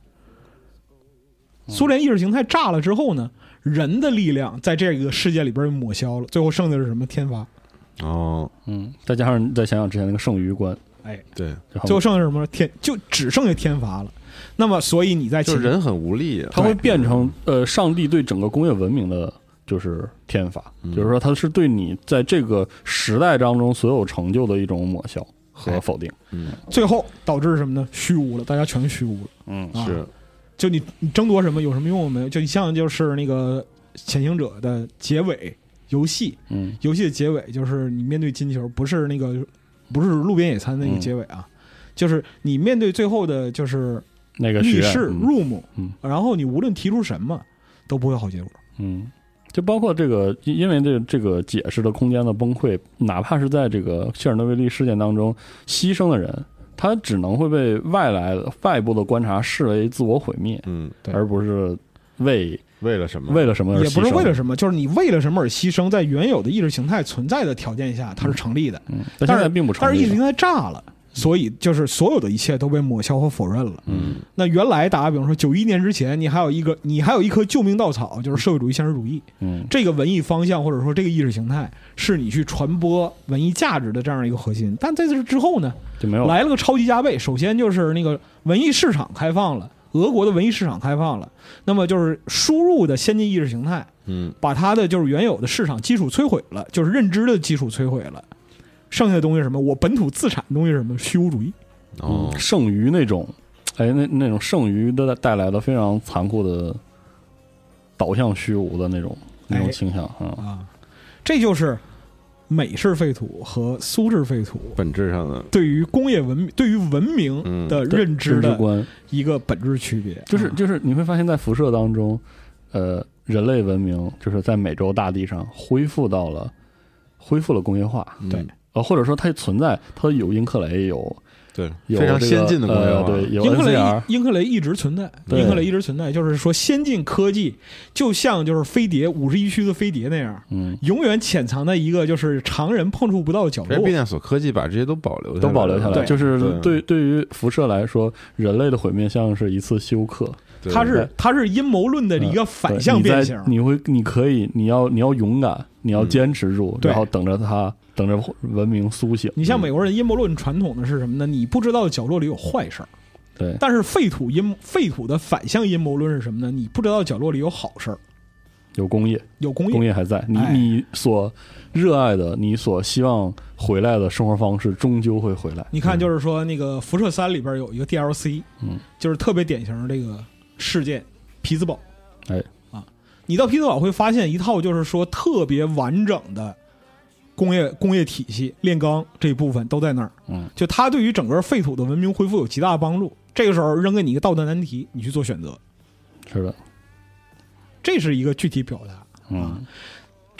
苏联意识形态炸了之后呢，人的力量在这个世界里边抹消了，最后剩下的是什么？天罚。 哦， 嗯，再加上再想想之前那个剩余观， 哎， 对， 最后剩下什么？天，就只剩下天罚了。那么，所以你在就人很无力、啊， 它会变成呃，上帝对整个工业文明的就是天罚， 嗯、 就是说它是对你在这个时代当中所有成就的一种抹消和否定。 嗯， 最后导致什么呢？虚无了，大家全虚无了。 嗯， 啊、 是， 就你你争夺什么有什么用没有？就像就是那个潜行者的结尾游戏， 嗯， 游戏的结尾就是你面对金球，不是那个不是路边野餐那个结尾啊， 嗯、 就是你面对最后的就是。 那个密室 room， 嗯， 然后你无论提出什么都不会好结果， 嗯，就包括这个，因为这个这个解释的空间的崩溃，哪怕是在这个切尔诺贝利事件当中牺牲的人，他只能会被外来的外部的观察视为自我毁灭， 嗯， 而不是为为了什么为了什么而牺牲， 也不是为了什么，就是你为了什么而牺牲，在原有的意识形态存在的条件下，它是成立的， 嗯，但现在并不成立， 但是意识形态炸了。所以就是所有的一切都被抹消和否认了。 嗯， 那原来打个比方说，九一年之前，你还有一个，你还有一棵救命稻草，就是社会主义现实主义。 嗯， 这个文艺方向或者说这个意识形态，是你去传播文艺价值的这样一个核心。但在这之后呢， 就没有来了个超级加倍。首先就是那个文艺市场开放了，俄国的文艺市场开放了，那么就是输入的先进意识形态， 嗯， 把它的就是原有的市场基础摧毁了，就是认知的基础摧毁了。剩下的东西是什么？我本土自产的东西是什么？虚无主义。 哦，嗯、剩余那种，哎，那那种剩余的带来的非常残酷的导向虚无的那种那种倾向、 哎、啊，这就是美式废土和苏式废土本质上的对于工业文明、对于文明的认知的一个本质区别。 嗯、就是就是你会发现在辐射当中，呃，人类文明就是在美洲大地上恢复到了恢复了工业化， 对、 嗯，呃，或者说它存在，它有英克雷有。 对， 有非常先进的工业化、 呃、对，有英克雷，英克雷一直存在，英克雷一直存在，就是说先进科技就像就是飞碟五十一区的飞碟那样， 嗯， 永远潜藏在一个就是常人碰触不到的角落。 毕纳索科技把这些都保留下来， 都保留下来， 对就是对对于辐射来说，人类的毁灭像是一次休克。 它是它是阴谋论的一个反向变形。 嗯、你, 你会你可以你要你要勇敢，你要坚持住， 嗯、 然后等着它。等着文明苏醒。 你像美国人阴谋论传统的是什么呢？你不知道角落里有坏事儿， 对。 但是废土阴废土的反向阴谋论是什么呢？你不知道角落里有好事儿， 有工业， 有工业， 工业还在。你、哎、你所热爱的，你所希望回来的生活方式，终究会回来。 你看，就是说那个辐射三里边有一个 D L C， 嗯， 就是特别典型的这个事件匹兹堡。 哎啊，你到匹兹堡会发现一套就是说特别完整的。工业工业体系炼钢这一部分都在那儿， 嗯， 就它对于整个废土的文明恢复有极大的帮助。这个时候扔给你一个道德难题，你去做选择。 是的， 这是一个具体表达。 嗯， 啊、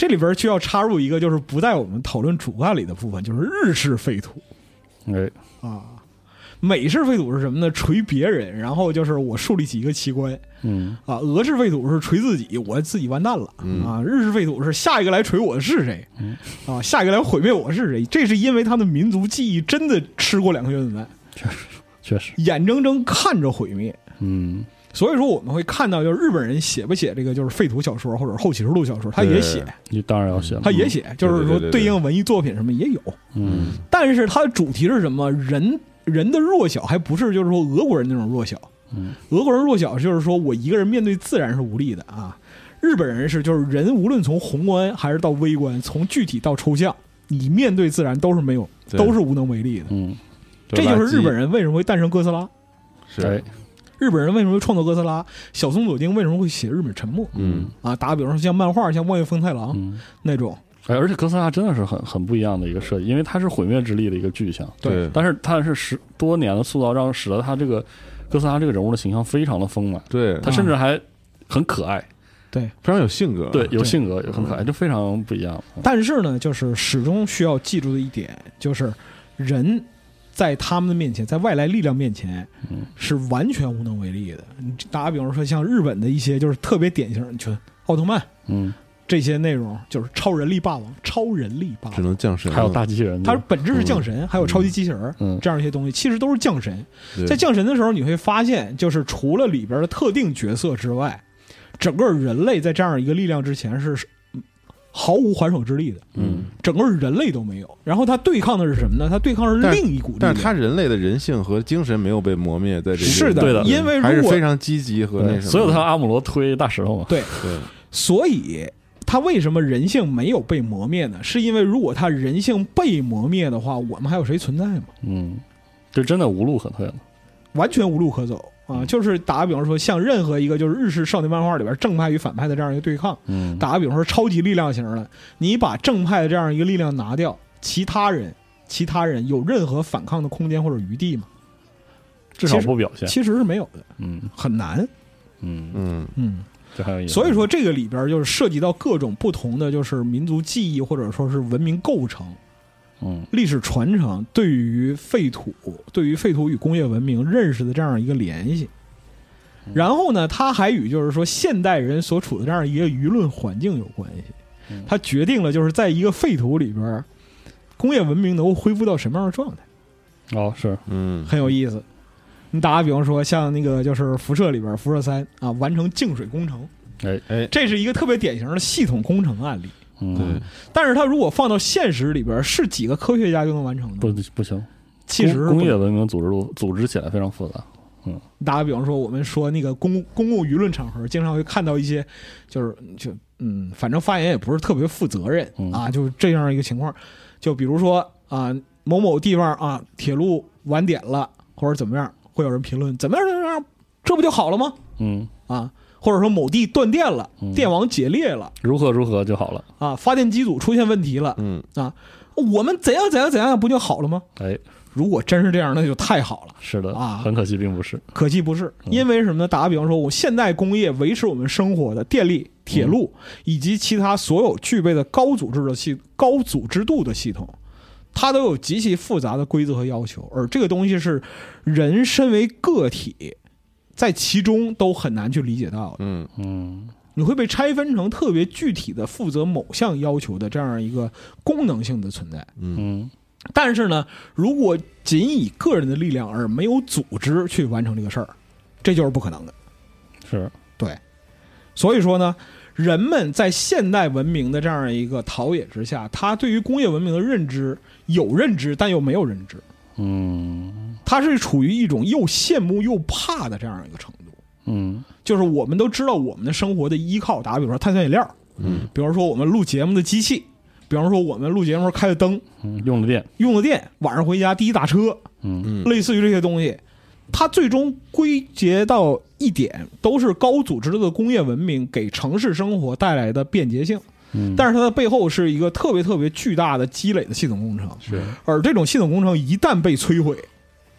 这里边需要插入一个就是不在我们讨论主干里的部分，就是日式废土。 哎啊，美式废土是什么呢？锤别人，然后就是我树立起一个奇观。 嗯啊，俄式废土是锤自己，我自己完蛋了。 嗯、 啊，日式废土是下一个来锤我的是谁？ 嗯、 啊，下一个来毁灭我是谁？这是因为他的民族记忆真的吃过两颗原子弹， 确实确实眼睁睁看着毁灭。 嗯。 所以说我们会看到，就是日本人写不写这个就是废土小说或者后启示录小说，他也写， 你当然要写， 他也写，就是说对应文艺作品什么也有。 嗯， 但是它的主题是什么？人人的弱小，还不是就是说俄国人那种弱小。 嗯， 俄国人弱小就是说我一个人面对自然是无力的啊。日本人是就是人无论从宏观还是到微观，从具体到抽象，你面对自然都是没有，都是无能为力的。 嗯， 这就是日本人为什么会诞生哥斯拉。 是。 日本人为什么会创造哥斯拉？小松左京为什么会写日本沉没？ 嗯啊，打个比方说像漫画，像《万月风太郎》 嗯、 那种。 哎，而且哥斯拉真的是很很不一样的一个设计，因为它是毁灭之力的一个巨象。 对， 但是它是十多年的塑造，让使得他这个哥斯拉这个人物的形象非常的丰满。 对， 他甚至还很可爱。 对， 非常有性格。 对，有性格，也很可爱，就非常不一样。 但是呢，就是始终需要记住的一点，就是人。在他们的面前，在外来力量面前，是完全无能为力的。你打个比方说，像日本的一些就是特别典型，就奥特曼， 嗯， 这些内容就是超人力霸王，超人力霸王只能降神， 还有大机器人， 它本质是降神，嗯、还有超级机器人， 嗯， 这样一些东西，其实都是降神。在降神的时候，你会发现，就是除了里边的特定角色之外，整个人类在这样一个力量之前是毫无还手之力的， 嗯， 整个人类都没有。然后他对抗的是什么呢？他对抗是另一股力量， 但是他人类的人性和精神没有被磨灭，在这是的， 对的， 因为如果还是非常积极和那什么。 所有的阿姆罗推大石头嘛， 对对， 所以他为什么人性没有被磨灭呢？是因为如果他人性被磨灭的话，我们还有谁存在吗？ 嗯，就真的无路可退了， 完全无路可走。啊，就是打个比方说，像任何一个就是日式少年漫画里边正派与反派的这样一个对抗， 嗯， 打个比方说超级力量型的，你把正派的这样一个力量拿掉，其他人其他人有任何反抗的空间或者余地吗？ 至少不表现， 其实是没有的， 嗯， 很难， 嗯嗯嗯， 这还有意思。 所以说这个里边就是涉及到各种不同的就是民族记忆或者说是文明构成。 嗯， 历史传承对于废土，对于废土与工业文明认识的这样一个联系，然后呢，它还与就是说现代人所处的这样一个舆论环境有关系，它决定了就是在一个废土里边，工业文明能够恢复到什么样的状态。 哦，是， 嗯， 很有意思。你打个比方说，像那个就是辐射里边，辐射三啊，完成净水工程， 哎哎， 这是一个特别典型的系统工程案例。 嗯， 对， 但是它如果放到现实里边，是几个科学家就能完成的？ 不，不行。 其实工业文明组织路组织起来非常复杂。嗯， 打个比方说，我们说那个公公共舆论场合，经常会看到一些，就是就嗯，反正发言也不是特别负责任、 嗯、 啊，就这样一个情况。就比如说啊，某某地方啊，铁路晚点了，或者怎么样，会有人评论怎么样怎么样，这不就好了吗？ 嗯啊。或者说某地断电了，电网解裂了， 如何如何就好了啊！发电机组出现问题了， 嗯啊，我们怎样怎样怎样不就好了吗？ 哎， 如果真是这样，那就太好了。 是的啊， 很可惜并不是， 可惜不是，因为什么呢？打个比方说，我现代工业维持我们生活的电力、铁路以及其他所有具备的高组织的系、高组织度的系统，它都有极其复杂的规则和要求，而这个东西是人身为个体。在其中都很难去理解到的， 嗯嗯， 你会被拆分成特别具体的负责某项要求的这样一个功能性的存在， 嗯， 但是呢，如果仅以个人的力量而没有组织去完成这个事儿，这就是不可能的， 是对，所以说呢，人们在现代文明的这样一个陶冶之下，他对于工业文明的认知有认知，但又没有认知， 嗯。 他是处于一种又羡慕又怕的这样一个程度， 嗯， 就是我们都知道我们的生活的依靠，打比如说碳酸饮料， 嗯， 比如说我们录节目的机器，比方说我们录节目开的灯， 嗯，用的电， 用的电，晚上回家滴滴打车， 嗯， 类似于这些东西，它最终归结到一点，都是高组织的工业文明给城市生活带来的便捷性。 嗯， 但是它的背后是一个特别特别巨大的积累的系统工程， 是， 而这种系统工程一旦被摧毁。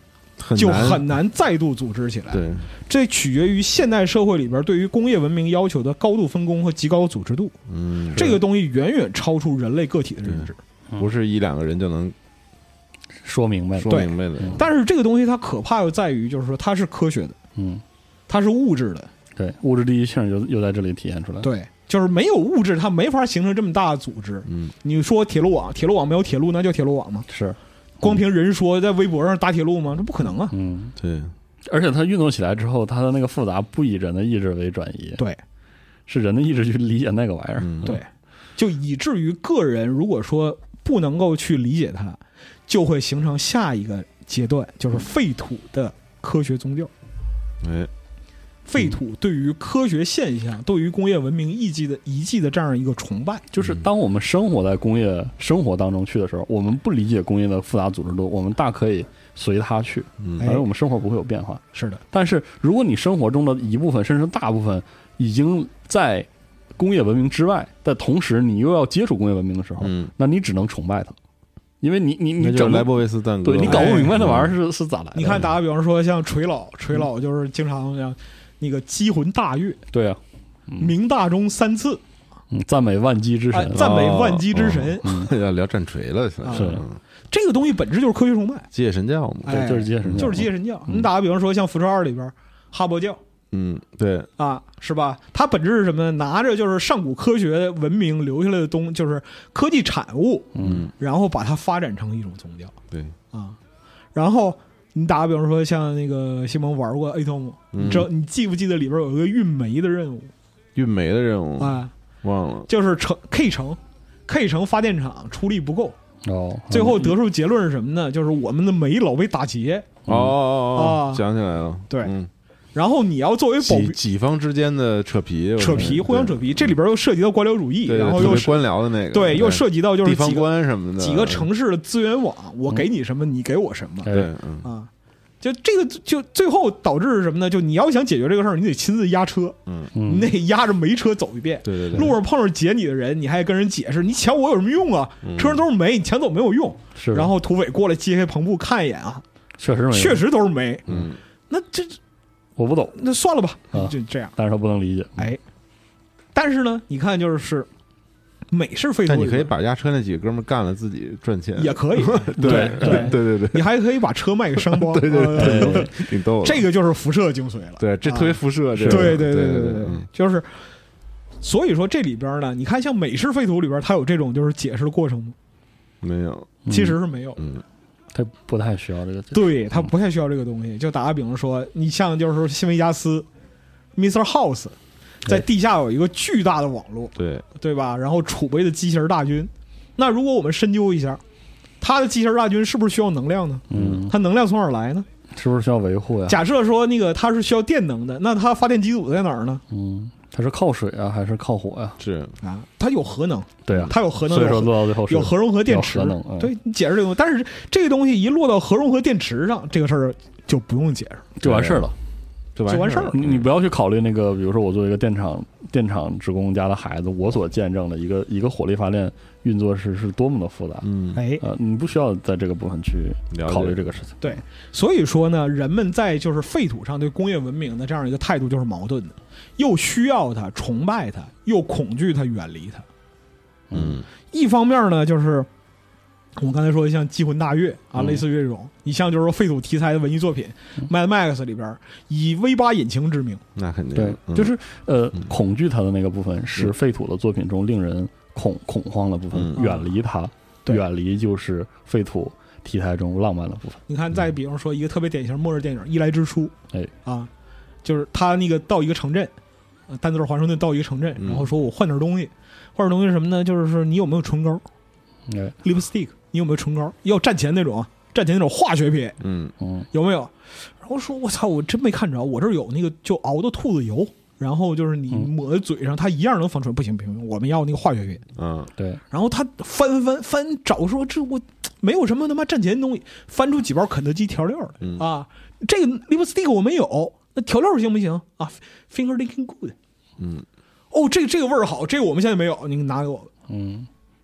就很难再度组织起来。 对， 这取决于现代社会里边对于工业文明要求的高度分工和极高组织度。 嗯， 这个东西远远超出人类个体的认知， 不是一两个人就能说明白的。 说明白的。 但是这个东西它可怕又在于，就是说它是科学的， 嗯， 它是物质的。 对，物质第一性又又在这里体现出来。 对，就是没有物质，它没法形成这么大的组织。 嗯， 你说铁路网，铁路网没有铁路，那叫铁路网吗？ 是， 光凭人说在微博上搭铁路吗？这不可能啊。 嗯， 对。 而且它运作起来之后，它的那个复杂不以人的意志为转移， 对， 是人的意志去理解那个玩意儿。 嗯， 对，就以至于个人如果说不能够去理解它，就会形成下一个阶段，就是废土的科学宗教。 哎。 废土对于科学现象、对于工业文明遗迹的遗迹的这样一个崇拜， 就是当我们生活在工业生活当中去的时候，我们不理解工业的复杂组织度，我们大可以随它去， 嗯， 而我们生活不会有变化。 是的， 但是如果你生活中的一部分甚至大部分已经在工业文明之外，但同时你又要接触工业文明的时候， 嗯， 那你只能崇拜它，因为你你你整莱博维斯蛋糕， 对你搞不明白那玩意儿是、哎、是咋来的。 你看，打个比方说，像锤老，锤老就是经常像那个击魂大乐， 对啊， 嗯、明大中三次， 嗯，赞美万机之神，哎、 赞美万机之神， 哦哦、要聊战锤了，是、 啊、 这个东西本质就是科学崇拜， 机械神教嘛， 对，就是机械神教， 就是机械神教。 嗯、 你打个比方说，像辐射二里边哈勃教。 嗯，对啊，是吧？它本质是什么呢？拿着就是上古科学文明留下来的东，就是科技产物， 嗯， 然后把它发展成一种宗教， 对啊。然后你打个比方说，像那个西蒙玩过 A T O M，、嗯、你知道你记不记得里边有一个运煤的任务？ 运煤的任务啊， 忘了， 就是城 K 城 K 城发电厂出力不够， 哦， 最后得出结论是什么呢？就是我们的煤老被打劫。 哦哦哦， 啊， 想起来了， 对。 嗯， 然后你要作为保己方之间的扯皮， 扯皮，互相扯皮，这里边又涉及到官僚主义， 对对然后又官僚的那个， 对，又涉及到就是地方官什么的， 几个城市的资源网，我给你什么，你给我什么， 对，嗯啊，就这个就最后导致是什么呢？就你要想解决这个事儿，你得亲自压车， 嗯， 你得压着煤车走一遍， 对对对， 路上碰上劫你的人，你还跟人解释，你抢我有什么用啊？车上都是煤，你抢走没有用， 是， 然后土匪过来揭开篷布看一眼啊， 确实确实都是煤， 嗯， 那这。 我不懂， 那算了吧， 啊、 就这样。 但是他不能理解， 哎，但是呢，你看，就是美式废土， 但你可以把压车那几个哥们干了，自己赚钱也可以。 对对对对对， 你还可以把车卖给商帮， 对对对对，挺逗的。 这个就是辐射精髓了。 对，这特别辐射，这对对对对对对，就是所以说这里边呢，你看像美式废土里边，它有这种就是解释的过程吗？ 没有， 其实是没有。 嗯。 他不太需要这个， 对他不太需要这个东西。就打个比方说，你像就是说新维加斯 ，mister House， 在地下有一个巨大的网络， 对对吧？然后储备的机器人大军。那如果我们深究一下，他的机器人大军是不是需要能量呢？ 嗯， 他能量从哪儿来呢？ 是不是需要维护呀？ 假设说那个他是需要电能的，那他发电机组在哪儿呢？ 嗯。它是靠水啊，还是靠火呀、啊？ 是啊，它有核能， 对啊， 它有核能， 所以说落到最后有核融合电池， 核能、嗯、 对你解释这个东西，但是这个东西一落到核融合电池上，这个事儿就不用解释， 就完事儿了， 就完事儿了。 你你不要去考虑那个，比如说我作为一个电厂电厂职工家的孩子，我所见证的一个一个火力发电运作是是多么的复杂， 嗯， 哎， 呃，你不需要在这个部分去考虑这个事情。 对，所以说呢，人们在就是废土上对工业文明的这样一个态度就是矛盾的。又需要它，崇拜它，又恐惧它，远离它。 嗯， 一方面呢，就是我刚才说的像《机魂大乐》啊， 嗯、 类似于这种，你像就是说废土题材的文艺作品，嗯《Mad Max》里边以 V 八引擎知名， 那肯定对， 嗯、 就是呃，嗯、恐惧它的那个部分是废土的作品中令人恐恐慌的部分， 嗯、 远离它，远离就是废土题材中浪漫的部分。 你看，再比方说一个特别典型末日电影《伊莱之书》， 哎啊。就是他那个到一个城镇，丹泽尔华盛顿到一个城镇，然后说我换点东西，换点东西是什么呢？就是说你有没有唇膏？ 哎 ，lipstick， 你有没有唇膏？要战前那种，战前那种化学品， 嗯嗯， 有没有？然后说我操，我真没看着，我这有那个就熬的兔子油，然后就是你抹在嘴上，它一样能防唇。不行不行，我们要那个化学品。 嗯， 对。 然后他翻翻翻找说这我没有什么他妈战前的东西，翻出几包肯德基调料来、 嗯、 啊，这个 lipstick 我没有。那调料行不行啊 ？Finger licking good， 嗯， 哦，这个这个味儿好，这个我们现在没有，你拿给我。 嗯，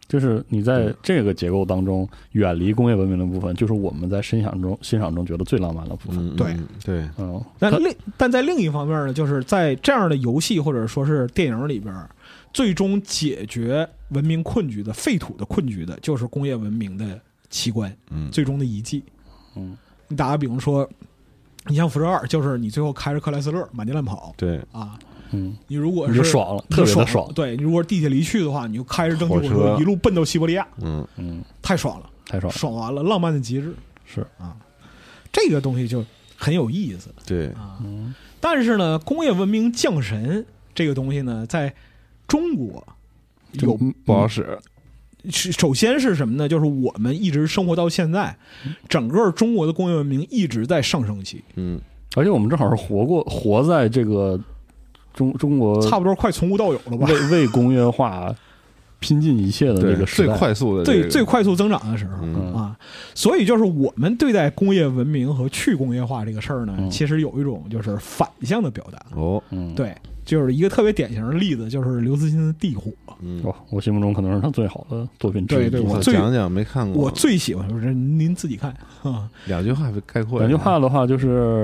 就是你在这个结构当中远离工业文明的部分，就是我们在欣赏中欣赏中觉得最浪漫的部分。 嗯、 对对， 嗯。 但另但在另一方面呢，就是在这样的游戏或者说是电影里边，最终解决文明困局的废土的困局的，就是工业文明的奇观， 嗯， 最终的遗迹。 嗯， 你打个比方说，你像辐射二，就是你最后开着克莱斯勒满地乱跑， 对啊。 嗯， 你如果是你就爽了，特别的爽。 对，你如果地铁离去的话，你就开着蒸汽火车一路奔到西伯利亚， 嗯嗯， 太爽了， 太爽了， 爽完了，浪漫的极致。 是啊，这个东西就很有意思。 对啊，嗯，但是呢，工业文明降神这个东西呢，在中国有不好使。 首先是什么呢？就是我们一直生活到现在，整个中国的工业文明一直在上升期。 嗯， 而且我们正好是活过活在这个。中中国差不多快从无到有了吧？ 为为工业化拼尽一切的这个最快速的、这个、 最最快速增长的时候、嗯、啊，所以就是我们对待工业文明和去工业化这个事儿呢、嗯，其实有一种就是反向的表达。 哦， 嗯， 对，就是一个特别典型的例子，就是刘慈欣的《地火》。 嗯，哦，我心目中可能是他最好的作品之一。 对对，我最讲讲没看过， 我最喜欢就是您自己看啊。 两句话概括。 两句话的话就是。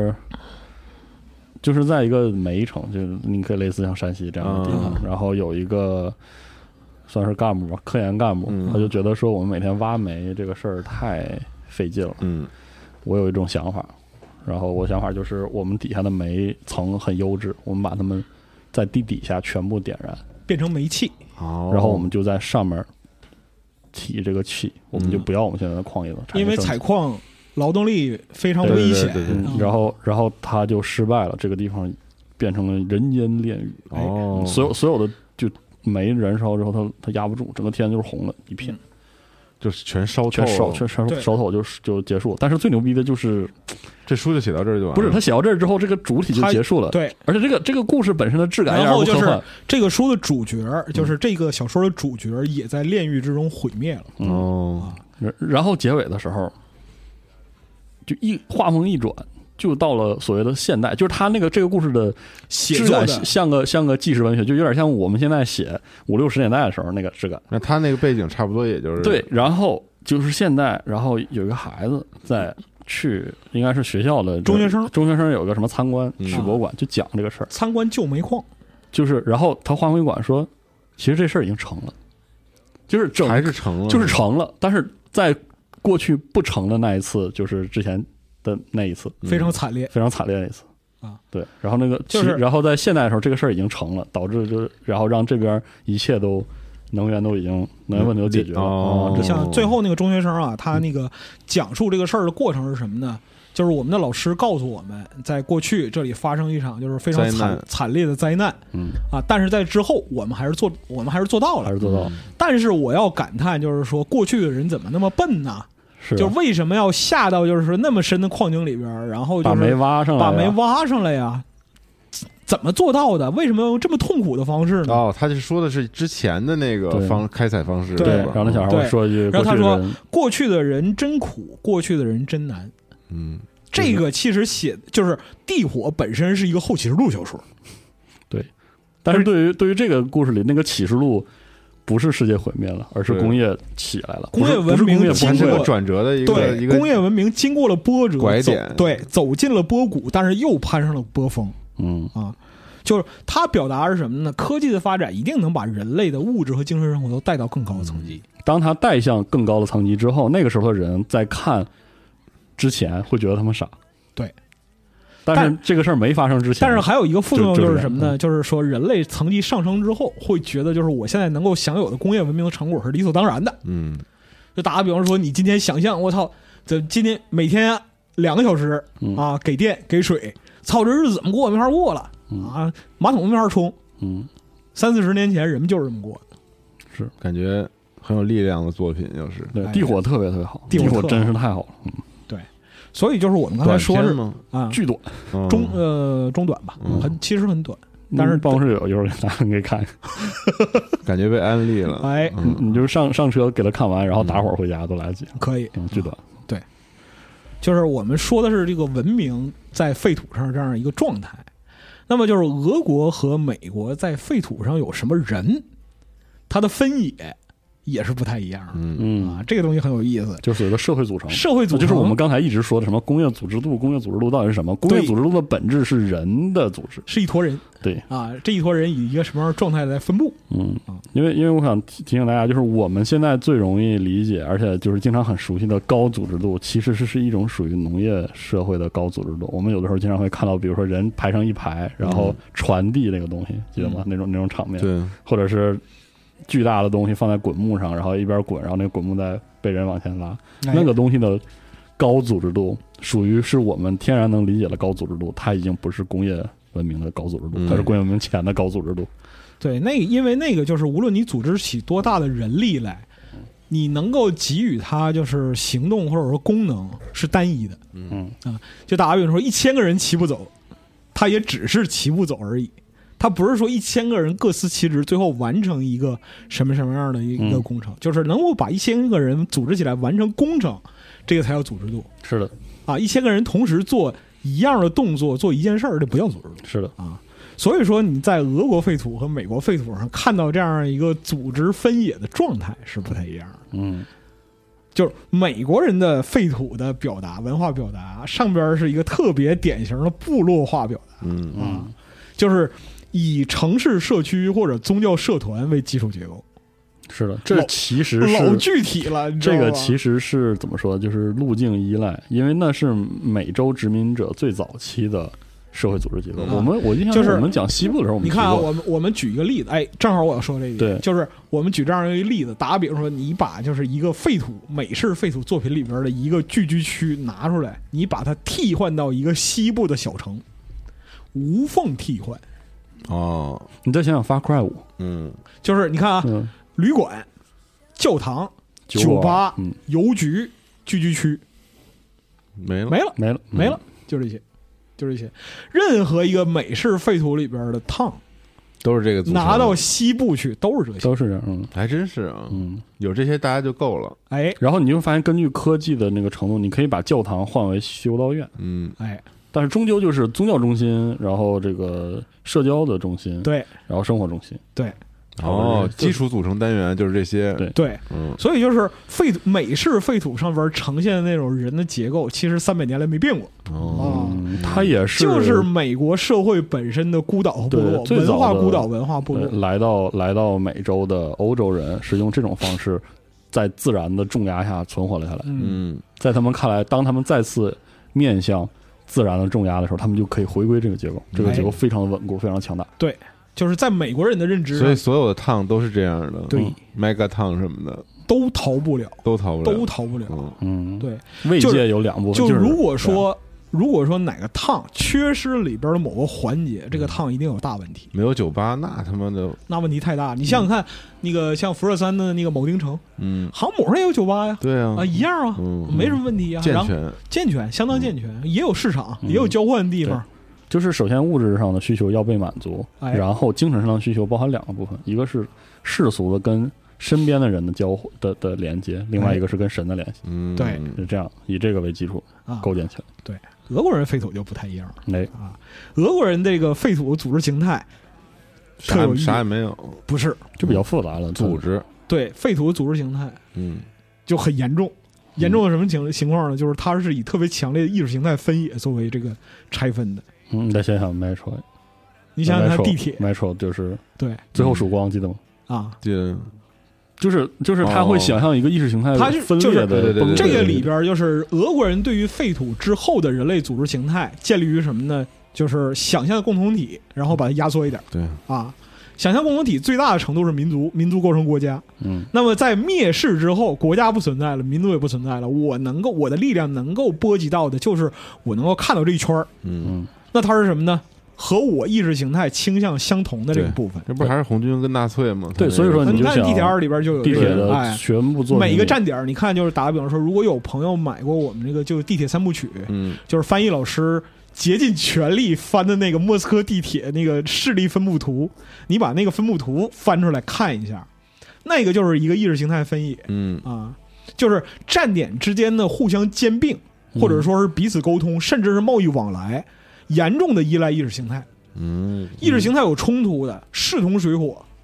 就是在一个煤城，就是你可以类似像山西这样的地方，嗯、然后有一个算是干部吧，科研干部、嗯，他就觉得说我们每天挖煤这个事儿太费劲了。 嗯， 我有一种想法，然后我想法就是我们底下的煤层很优质，我们把它们在地底下全部点燃， 变成煤气， 哦、 然后我们就在上面提这个气，我们就不要我们现在的矿业了， 因为采矿。劳动力非常危险， 对对对对嗯、然后然后他就失败了，这个地方变成了人间炼狱。 哦， 所有所有的就煤燃烧之后，它它压不住，整个天就是红的一片， 就是全烧透， 全烧全烧烧透就就结束了。但是最牛逼的就是这书就写到这儿就完了， 不是他写到这儿之后，这个主体就结束了。 对， 而且这个这个故事本身的质感， 然后就是这个书的主角，就是这个小说的主角，也在炼狱之中毁灭了。 嗯、 哦、 嗯，然后结尾的时候。就一画风一转，就到了所谓的现代，就是他那个这个故事的质感像个像个纪实文学，就有点像我们现在写五六十年代的时候那个质感。 那他那个背景差不多也就是对，然后就是现代，然后有一个孩子在去，应该是学校的中学生， 中学生有一个什么参观， 嗯、 去博物馆就讲这个事儿， 参观旧煤矿， 就是然后他画面馆说，其实这事儿已经成了，就是整还是成了， 就是成了，但是在。过去不成的那一次，就是之前的那一次， 非常惨烈， 非常惨烈那一次啊。 对，然后那个就是， 然后在现代的时候，这个事儿已经成了，导致就然后让这边一切都能源都已经能源问题都解决了。 哦， 就像最后那个中学生啊，他那个讲述这个事儿的过程是什么呢？就是我们的老师告诉我们，在过去这里发生一场就是非常惨惨烈的灾难， 嗯啊，但是在之后我们还是做我们还是做到了， 还是做到了。 但是我要感叹，就是说过去的人怎么那么笨呢？ 是啊、 就为什么要下到就是说那么深的矿井里边，然后就是把煤挖上来， 把煤挖上来呀？怎么做到的？为什么要用这么痛苦的方式呢？ 哦，他就说的是之前的那个方开采方式， 对。 然后那小孩说一句， 然后他说：“过去的人真苦，过去的人真难。” 嗯， 这个其实写就是《地火》本身是一个后启示录小说， 对。但是对于对于这个故事里那个启示录。不是世界毁灭了，而是工业起来了。 工业文明经过转折的一个对一个工业文明经过了波折拐点， 对，走进了波谷，但是又攀上了波峰。 嗯啊，就是它表达是什么呢？科技的发展一定能把人类的物质和精神生活都带到更高的层级。 嗯、当它带向更高的层级之后，那个时候的人在看之前会觉得他们傻。 对。 但是这个事儿没发生之前， 但是还有一个副作用就是什么呢？ 就就是说人类层级上升之后，会觉得就是我现在能够享有的工业文明的成果是理所当然的。 嗯， 就打个比方说，你今天想象，我操，这今天每天两个小时啊，给电给水，操，这日子怎么过没法过了啊，马桶没法冲。 嗯， 三四十年前人们就是这么过的， 是感觉很有力量的作品，就是对地火特别特别好， 地火真是太好了。嗯。 所以就是我们刚才说是啊， 巨短， 中呃中短吧，很其实很短，但是办公室有一会儿拿给看， 感觉被安利了。 哎， 你就上上车给他看完，然后打会儿回家都来得及。 可以， 嗯，巨短。 对，就是我们说的是这个文明在废土上这样一个状态。那么就是俄国和美国在废土上有什么人，它的分野也是不太一样的。 嗯啊，这个东西很有意思， 就所谓的社会组成。 社会组成就是我们刚才一直说的什么工业组织度，工业组织度到底是什么？工业组织度的本质是人的组织， 是一坨人。 对啊，这一坨人以一个什么样的状态来分布？ 嗯，因为因为我想提提醒大家，就是我们现在最容易理解，而且就是经常很熟悉的高组织度，其实是是一种属于农业社会的高组织度。我们有的时候经常会看到，比如说人排成一排，然后传递那个东西，嗯、记得吗？那种那种场面， 对， 或者是巨大的东西放在滚木上，然后一边滚，然后那个滚木再被人往前拉， 哎、 那个东西的高组织度，属于是我们天然能理解的高组织度，它已经不是工业文明的高组织度，它是工业文明前的高组织度。 对，那个因为那个就是无论你组织起多大的人力来，你能够给予它就是行动或者说功能是单一的。 嗯啊，就打个比方说，一千个人齐步走，它也只是齐步走而已。它不是说一千个人各司其职，最后完成一个什么什么样的一个工程，嗯、就是能够把一千个人组织起来完成工程，这个才叫组织度。 是的， 啊，一千个人同时做一样的动作，做一件事儿，这不叫组织度。 是的啊，所以说你在俄国废土和美国废土上看到这样一个组织分野的状态是不太一样的。 嗯， 就是美国人的废土的表达、文化表达，上边是一个特别典型的部落化表达。 嗯啊，就是以城市社区或者宗教社团为基础结构。 是的，这其实是老具体了。 这个其实是怎么说？就是路径依赖，因为那是美洲殖民者最早期的社会组织结构。 啊、 我们我印象就是我们讲西部的时候，我们你看啊，我们我们举一个例子，哎，正好我要说这个， 对， 就是我们举这样一个例子，打个比方说，你把就是一个废土美式废土作品里边的一个聚居区拿出来，你把它替换到一个西部的小城，无缝替换。 哦， 你再想想 Far Cry 五， 嗯， 就是你看啊， 嗯、 旅馆、教堂、 酒, 酒吧、 嗯、 邮局、聚居区， 没了， 没了， 没了， 没了，就这些，就这些。任何一个美式废土里边的烫， 都是这个组成， 拿到西部去都是这些， 都是这样，嗯， 还真是啊， 嗯， 有这些大家就够了， 哎， 然后你就发现，根据科技的那个程度，你可以把教堂换为修道院， 嗯， 哎。 但是终究就是宗教中心，然后这个社交的中心， 对， 然后生活中心， 对， 哦，基础组成单元就是这些， 对对， 嗯， 所以就是废土美式废土上边呈现的那种人的结构，其实三百年来没变过。 哦， 嗯、它也是就是美国社会本身的孤岛和部落，文化孤岛、文化部落， 来到来到美洲的欧洲人是用这种方式，在自然的重压下存活了下来。 嗯， 在他们看来，当他们再次面向自然的重压的时候，他们就可以回归这个结构，这个结构非常的稳固，非常强大。 对，就是在美国人的认知上， 所以所有的烫都是这样的， 对、 嗯、，mega 烫什么的都逃不了， 都逃不了， 都逃不了。 嗯， 对， 慰藉有两部分， 就如果说。如果说哪个烫缺失里边的某个环节，这个烫一定有大问题。 没有酒吧，那他妈的那问题太大。你想想看，嗯、那个像福尔山的那个铆钉城， 嗯， 航母上也有酒吧呀， 对啊， 啊一样啊， 嗯、 没什么问题啊， 健全， 健全，相当健全，嗯、也有市场， 嗯、 也有交换的地方。 就是首先物质上的需求要被满足， 哎、 然后精神上的需求包含两个部分，一个是世俗的跟身边的人的交互的的连接，另外一个是跟神的联系。 嗯， 对， 是这样，以这个为基础啊构建起来。 对。俄国人废土就不太一样了， 哎啊，俄国人这个废土组织形态特有意义， 啥也没有， 不是， 就比较复杂了。 组织对废土组织形态， 嗯， 就很严重，严重的什么情情况呢？就是它是以特别强烈的意识形态分野作为这个拆分的。 嗯，你再想想 Metro， 你想想看地铁 ，Metro 就是对最后曙光，记得吗？ 啊， 对。 就是就是他会想象一个意识形态它分裂的， 这个里边就是俄国人对于废土之后的人类组织形态建立于什么呢？就是想象共同体，然后把它压缩一点。 对啊，想象共同体最大的程度是民族，民族构成国家。 嗯， 那么在灭世之后，国家不存在了，民族也不存在了，我能够我的力量能够波及到的就是我能够看到这一圈儿。 嗯， 那它是什么呢？和我意识形态倾向相同的这个部分， 这不还是红军跟纳粹吗？ 对，所以说你就看地铁二里边就有地铁的全部做每一个站点，你看就是打个比方说，如果有朋友买过我们这个就地铁三部曲， 嗯， 就是翻译老师竭尽全力翻的那个莫斯科地铁那个势力分布图，你把那个分布图翻出来看一下，那个就是一个意识形态分野， 嗯啊，就是站点之间的互相兼并，或者说是彼此沟通，甚至是贸易往来。严重的依赖意识形态， 嗯， 意识形态有冲突的，势同水火，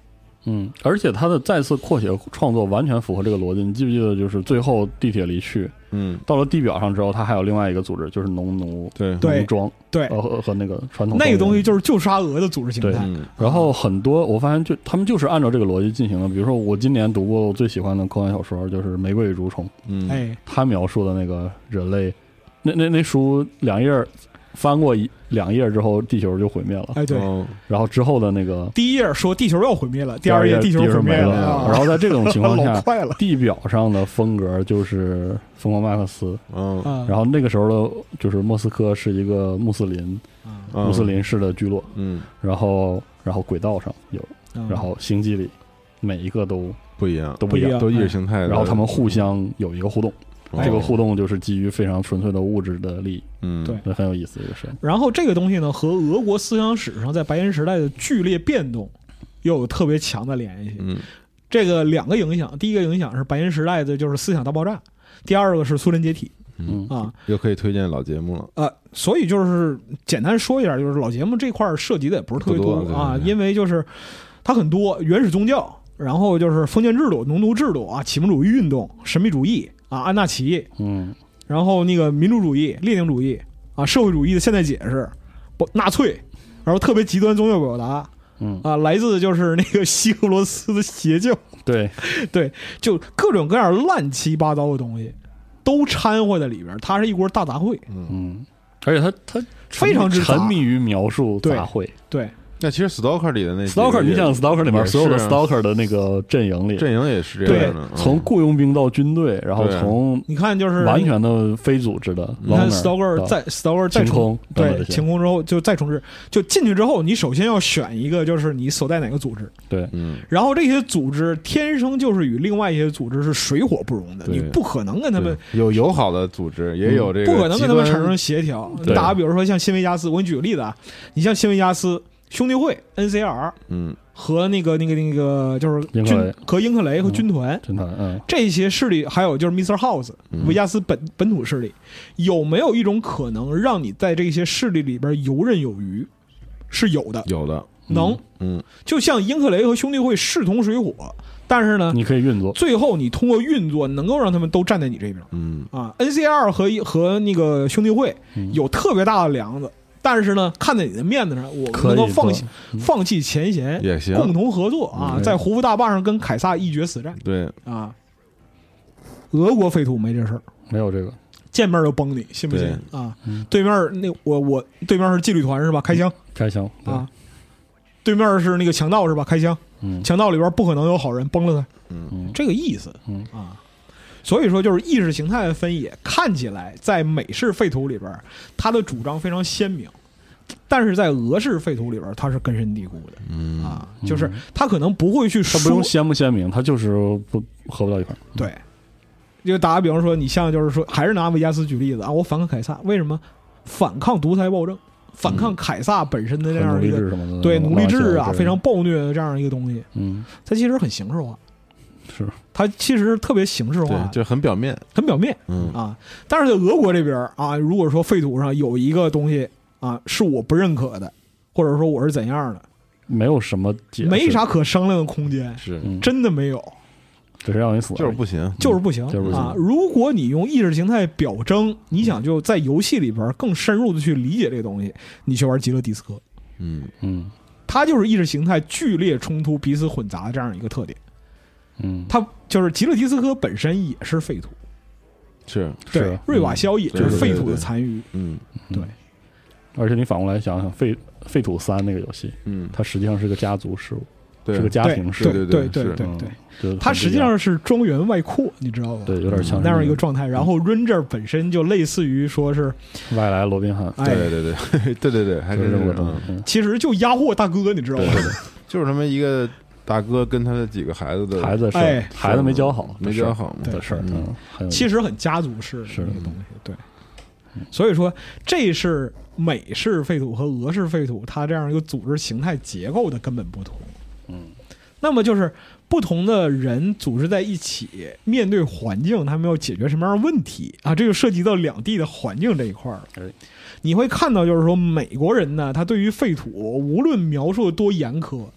嗯，而且他的再次扩写创作完全符合这个逻辑。你记不记得，就是最后地铁离去， 嗯， 到了地表上之后，他还有另外一个组织，就是农奴对农庄， 对， 呃和和那个传统那个东西就是旧沙俄的组织形态。 对，然后很多我发现就他们就是按照这个逻辑进行的。比如说我今年读过我最喜欢的科幻小说就是《玫瑰与蠕虫》， 嗯， 哎， 他描述的那个人类，那那那书两页翻过一两页之后，地球就毁灭了。 哎，对。 哦、 然后之后的那个第一页说地球要毁灭了，第二页地球毁灭了。 了然后在这种情况下， 快了地表上的风格就是《疯狂麦克斯》。 嗯， 然后那个时候的，就是莫斯科是一个穆斯林、 嗯、 穆斯林式的聚落。 嗯， 然后然后轨道上有， 嗯、 然后星际里每一个都不一样， 都不一样， 都意识形态的。 然后他们互相有一个互动。 哦、 这个互动就是基于非常纯粹的物质的利益， 嗯， 对， 那很有意思一个事。 然后这个东西呢，和俄国思想史上在白银时代的剧烈变动又有特别强的联系。 嗯， 这个两个影响，第一个影响是白银时代的就是思想大爆炸，第二个是苏联解体。 嗯啊， 又可以推荐老节目了。 呃，所以就是简单说一下，就是老节目这块涉及的也不是特别多啊，因为就是它很多原始宗教，然后就是封建制度、农奴制度啊，启蒙主义运动、神秘主义。啊，安纳奇， 嗯， 然后那个民主主义、列宁主义啊，社会主义的现代解释，不纳粹，然后特别极端宗教表达， 嗯啊，来自就是那个西俄罗斯的邪教， 对对，就各种各样乱七八糟的东西都掺和在里边，它是一锅大杂烩， 嗯，而且他他非常之沉迷于描述杂烩， 对。 那其实 Stalker 里的那 Stalker， 你想 Stalker 里面所有的 Stalker 的那个阵营里， 阵营也是这样的， 从雇佣兵到军队，然后从你看就是完全的非组织的， 你看 Stalker 在 Stalker 再重对清空之后就再重置，就进去之后，你首先要选一个就是你所在哪个组织， 对， 嗯， 然后这些组织天生就是与另外一些组织是水火不容的，你不可能跟他们有友好的组织，也有这个不可能跟他们产生协调。你打比如说像新维加斯，我给你举个例子啊，你像新维加斯。兄弟会 N C R， 嗯， 和那个那个那个就是军和英克雷和军团， 军团，嗯， 这些势力，还有就是 Mister House 维加斯本本土势力，有没有一种可能让你在这些势力里边游刃有余？是有的， 有的， 能， 嗯， 就像英克雷和兄弟会势同水火，但是呢， 你可以运作， 最后你通过运作能够让他们都站在你这边， 嗯啊 ，N C R 和和那个兄弟会有特别大的梁子。但是呢，看在你的面子上，我们能够放弃放弃前嫌， 也行， 共同合作啊，在胡夫大坝上跟凯撒一决死战。 对啊，俄国废土没这事儿， 没有这个， 见面就崩你，信不信啊？对面那我我对面是纪律团是吧？开枪， 开枪啊！对面是那个强盗是吧？开枪，强盗里边不可能有好人，崩了他， 嗯， 这个意思， 嗯啊。所以说，就是意识形态的分野，看起来在美式废土里边，它的主张非常鲜明，但是在俄式废土里边，它是根深蒂固的， 嗯啊，就是他可能不会去说， 他不用鲜不鲜明，他就是不合不到一块。 对，就打个比方说，你像就是说，还是拿维加斯举例子啊，我反抗凯撒，为什么？反抗独裁暴政，反抗凯撒本身的这样一个、 嗯、 对奴隶制啊，非常暴虐的这样一个东西， 嗯， 它其实很形式化。 是， 它其实特别形式化， 就很表面， 很表面， 嗯啊。但是在俄国这边啊，如果说废土上有一个东西啊是我不认可的，或者说我是怎样的， 没有什么解释， 没啥可商量的空间， 是真的没有， 只是让你死， 就是不行， 就是不行， 就是不行啊！如果你用意识形态表征，你想就在游戏里边更深入的去理解这个东西，你去玩极乐迪斯科， 嗯嗯， 它就是意识形态剧烈冲突、彼此混杂的这样一个特点。 嗯， 它就是极乐迪斯科本身也是废土， 是对，瑞瓦肖也就是废土的残余， 嗯， 对。 而且你反过来想想，废废土三那个游戏， 嗯， 它实际上是个家族事务， 对， 是个家庭事务， 对对对对对，它实际上是庄园外扩，你知道吧？ 对，有点像那样一个状态。然后 Ranger 本身就类似于说是外来罗宾汉， 哎， 对对对对对对，还是这么个， 其实就压货大哥，你知道吗？ 就是他们一个。大哥跟他的几个孩子的孩子事， 哎， 孩子没教好， 没教好的事儿， 嗯，其实很家族式的那个东西，对。所以说，这是美式废土和俄式废土它这样一个组织形态结构的根本不同。 嗯， 那么就是不同的人组织在一起，面对环境，他们要解决什么样的问题啊？这就涉及到两地的环境这一块了。 哎， 你会看到，就是说美国人呢，他对于废土无论描述的多严苛。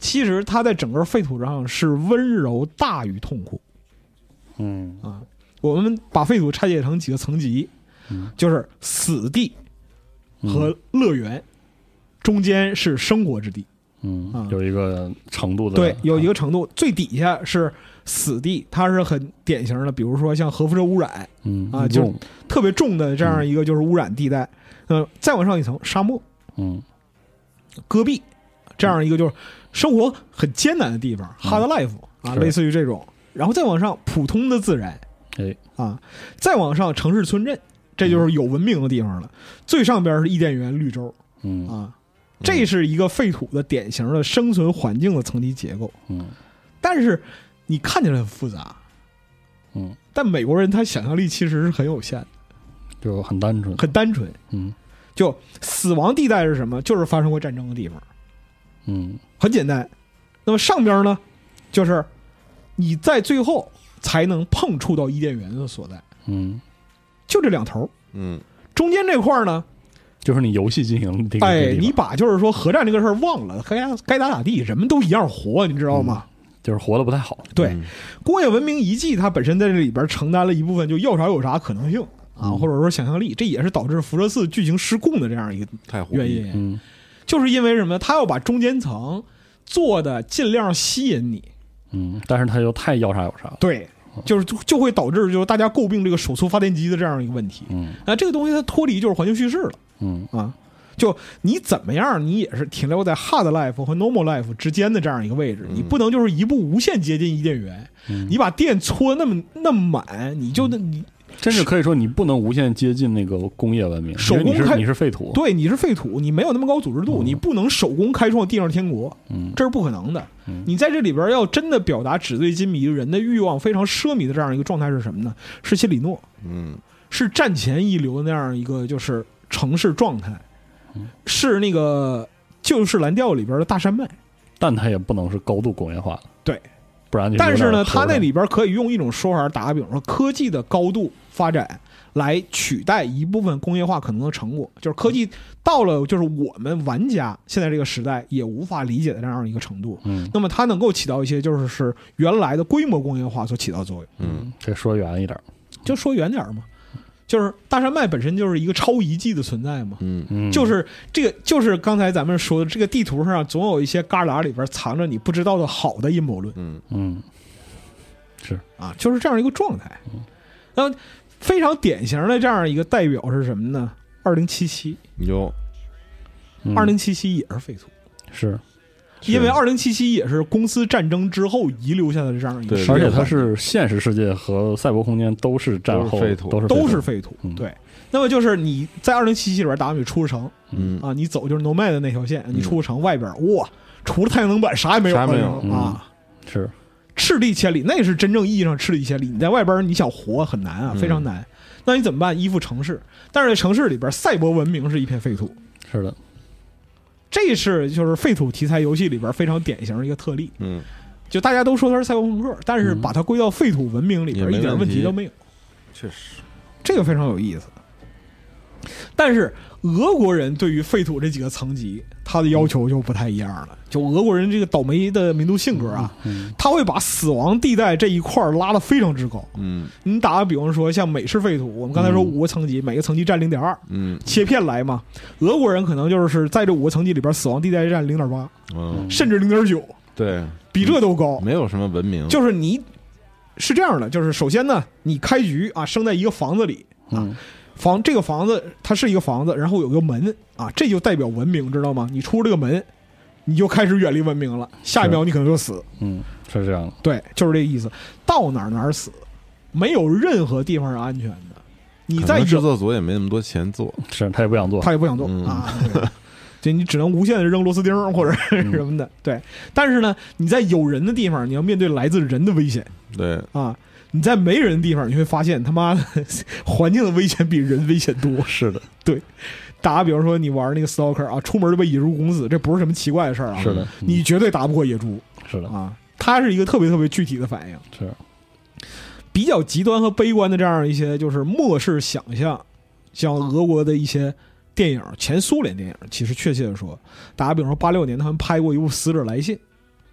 其实它在整个废土上是温柔大于痛苦。 嗯啊，我们把废土拆解成几个层级， 嗯、 就是死地和乐园，嗯、中间是生活之地。 嗯，啊、有一个程度的， 对，有一个程度，最底下是死地，它是很典型的，比如说像核辐射污染， 嗯啊，就特别重的这样一个就是污染地带。嗯、呃，再往上一层，沙漠， 嗯， 戈壁，这样一个就是生活很艰难的地方、嗯、，hard life 啊，类似于这种。然后再往上，普通的自然， 哎， 啊，再往上城市村镇，这就是有文明的地方了。嗯、最上边是伊甸园、绿洲， 嗯啊。这是一个废土的典型的生存环境的层级结构， 嗯， 但是你看起来很复杂， 嗯， 但美国人他想象力其实是很有限的， 就很单纯， 很单纯， 嗯， 就死亡地带是什么？就是发生过战争的地方， 嗯， 很简单。那么上边呢，就是你在最后才能碰触到伊甸园的所在， 嗯， 就这两头， 嗯， 中间这块呢。 就是你游戏进行的， 哎，你把就是说核战这个事儿忘了，该该打打地，人们都一样活，你知道吗？ 嗯、就是活得不太好。 对， 嗯、 工业文明遗迹它本身在这里边承担了一部分，就要啥有啥可能性啊， 嗯、 或者说想象力，这也是导致辐射四剧情失控的这样一个原因。 嗯， 就是因为什么？他要把中间层做的尽量吸引你， 嗯，但是他又太要啥有啥。 对。就是就会导致就是大家诟病这个手速发电机的这样一个问题， 嗯， 啊，这个东西它脱离就是环境叙事了， 嗯啊，就你怎么样，你也是停留在 hard life 和 normal life 之间的这样一个位置， 嗯、 你不能就是一步无限接近伊甸园， 嗯、 你把电搓那么那么满，你就那、嗯、你甚至可以说你不能无限接近那个工业文明， 手工开你是废土， 对，你是废土，你没有那么高组织度， 嗯、 你不能手工开创地上天国， 嗯， 这是不可能的。 嗯、 你在这里边要真的表达纸醉金迷、人的欲望非常奢靡的这样一个状态是什么呢？是切里诺， 嗯， 是战前一流的那样一个就是城市状态，嗯、是那个就是蓝调里边的大山脉， 但它也不能是高度工业化的， 对， 不然就但是呢，它那里边可以用一种说法打个比方说，科技的高度发展来取代一部分工业化可能的成果，就是科技到了就是我们玩家现在这个时代也无法理解的这样一个程度。 嗯， 那么它能够起到一些就是是原来的规模工业化所起到作用。 嗯，这说远一点， 就说远点嘛，就是大山脉本身就是一个超遗迹的存在嘛。 嗯嗯， 就是这个，就是刚才咱们说的这个地图上总有一些旮旯里边藏着你不知道的好的阴谋论。 嗯嗯，是啊，就是这样一个状态。那、嗯、非常典型的这样一个代表是什么呢？二零七七有， 二零七七也是废土， 是因为二零七七也是公司战争之后遗留下的这样一个， 而且它是现实世界和赛博空间都是战后废土， 都是都是废土。 嗯、 对，那么就是你在二零七七里边打完你出了城， 嗯啊，你走就是 Nomad 的那条线，你出了城外边，哇，除了太阳能板啥也没有， 啥没有啊， 嗯、是。 赤地千里，那是真正意义上赤地千里。你在外边你想活很难啊，非常难。嗯、那你怎么办？依附城市，但是在城市里边，赛博文明是一片废土。 是的， 这是就是废土题材游戏里边非常典型的一个特例。 嗯， 就大家都说它是赛博朋克，但是把它归到废土文明里边，一点问题都没有。 确实， 这个非常有意思。但是俄国人对于废土这几个层级，他的要求就不太一样了。就俄国人这个倒霉的民族性格啊， 嗯嗯、 他会把死亡地带这一块拉得非常之高。 嗯， 你打个比方说，像美式废土，我们刚才说五个层级，嗯、每个层级占零点二， 嗯， 切片来嘛。俄国人可能就是在这五个层级里边，死亡地带占零点八， 嗯， 甚至零点九， 对， 比这都高。 没有什么文明， 就是你是这样的，就是首先呢，你开局啊，生在一个房子里啊。 嗯房这个房子它是一个房子，然后有个门啊，这就代表文明，知道吗？你出这个门，你就开始远离文明了，下一秒你可能就死。 嗯，是这样的。 对，就是这个意思。到哪儿哪儿死，没有任何地方是安全的。你在制作组也没那么多钱做， 是他也不想做， 他也不想做、 嗯、 啊。对，你只能无限的扔螺丝钉或者什么的。嗯、对，但是呢，你在有人的地方，你要面对来自人的危险。 对啊。你在没人的地方，你会发现他妈的环境的危险比人危险多。 是的， 对。打比方说你玩那个 Stalker 啊，出门就被野猪拱死，这不是什么奇怪的事儿啊。 是的， 嗯、你绝对打不过野猪。 是的啊，它是一个特别特别具体的反应。 是。 比较极端和悲观的这样一些就是末世想象，像俄国的一些電影，前苏联電影，其實確切的說，打個比方說八六年他們拍過一部《死者來信》，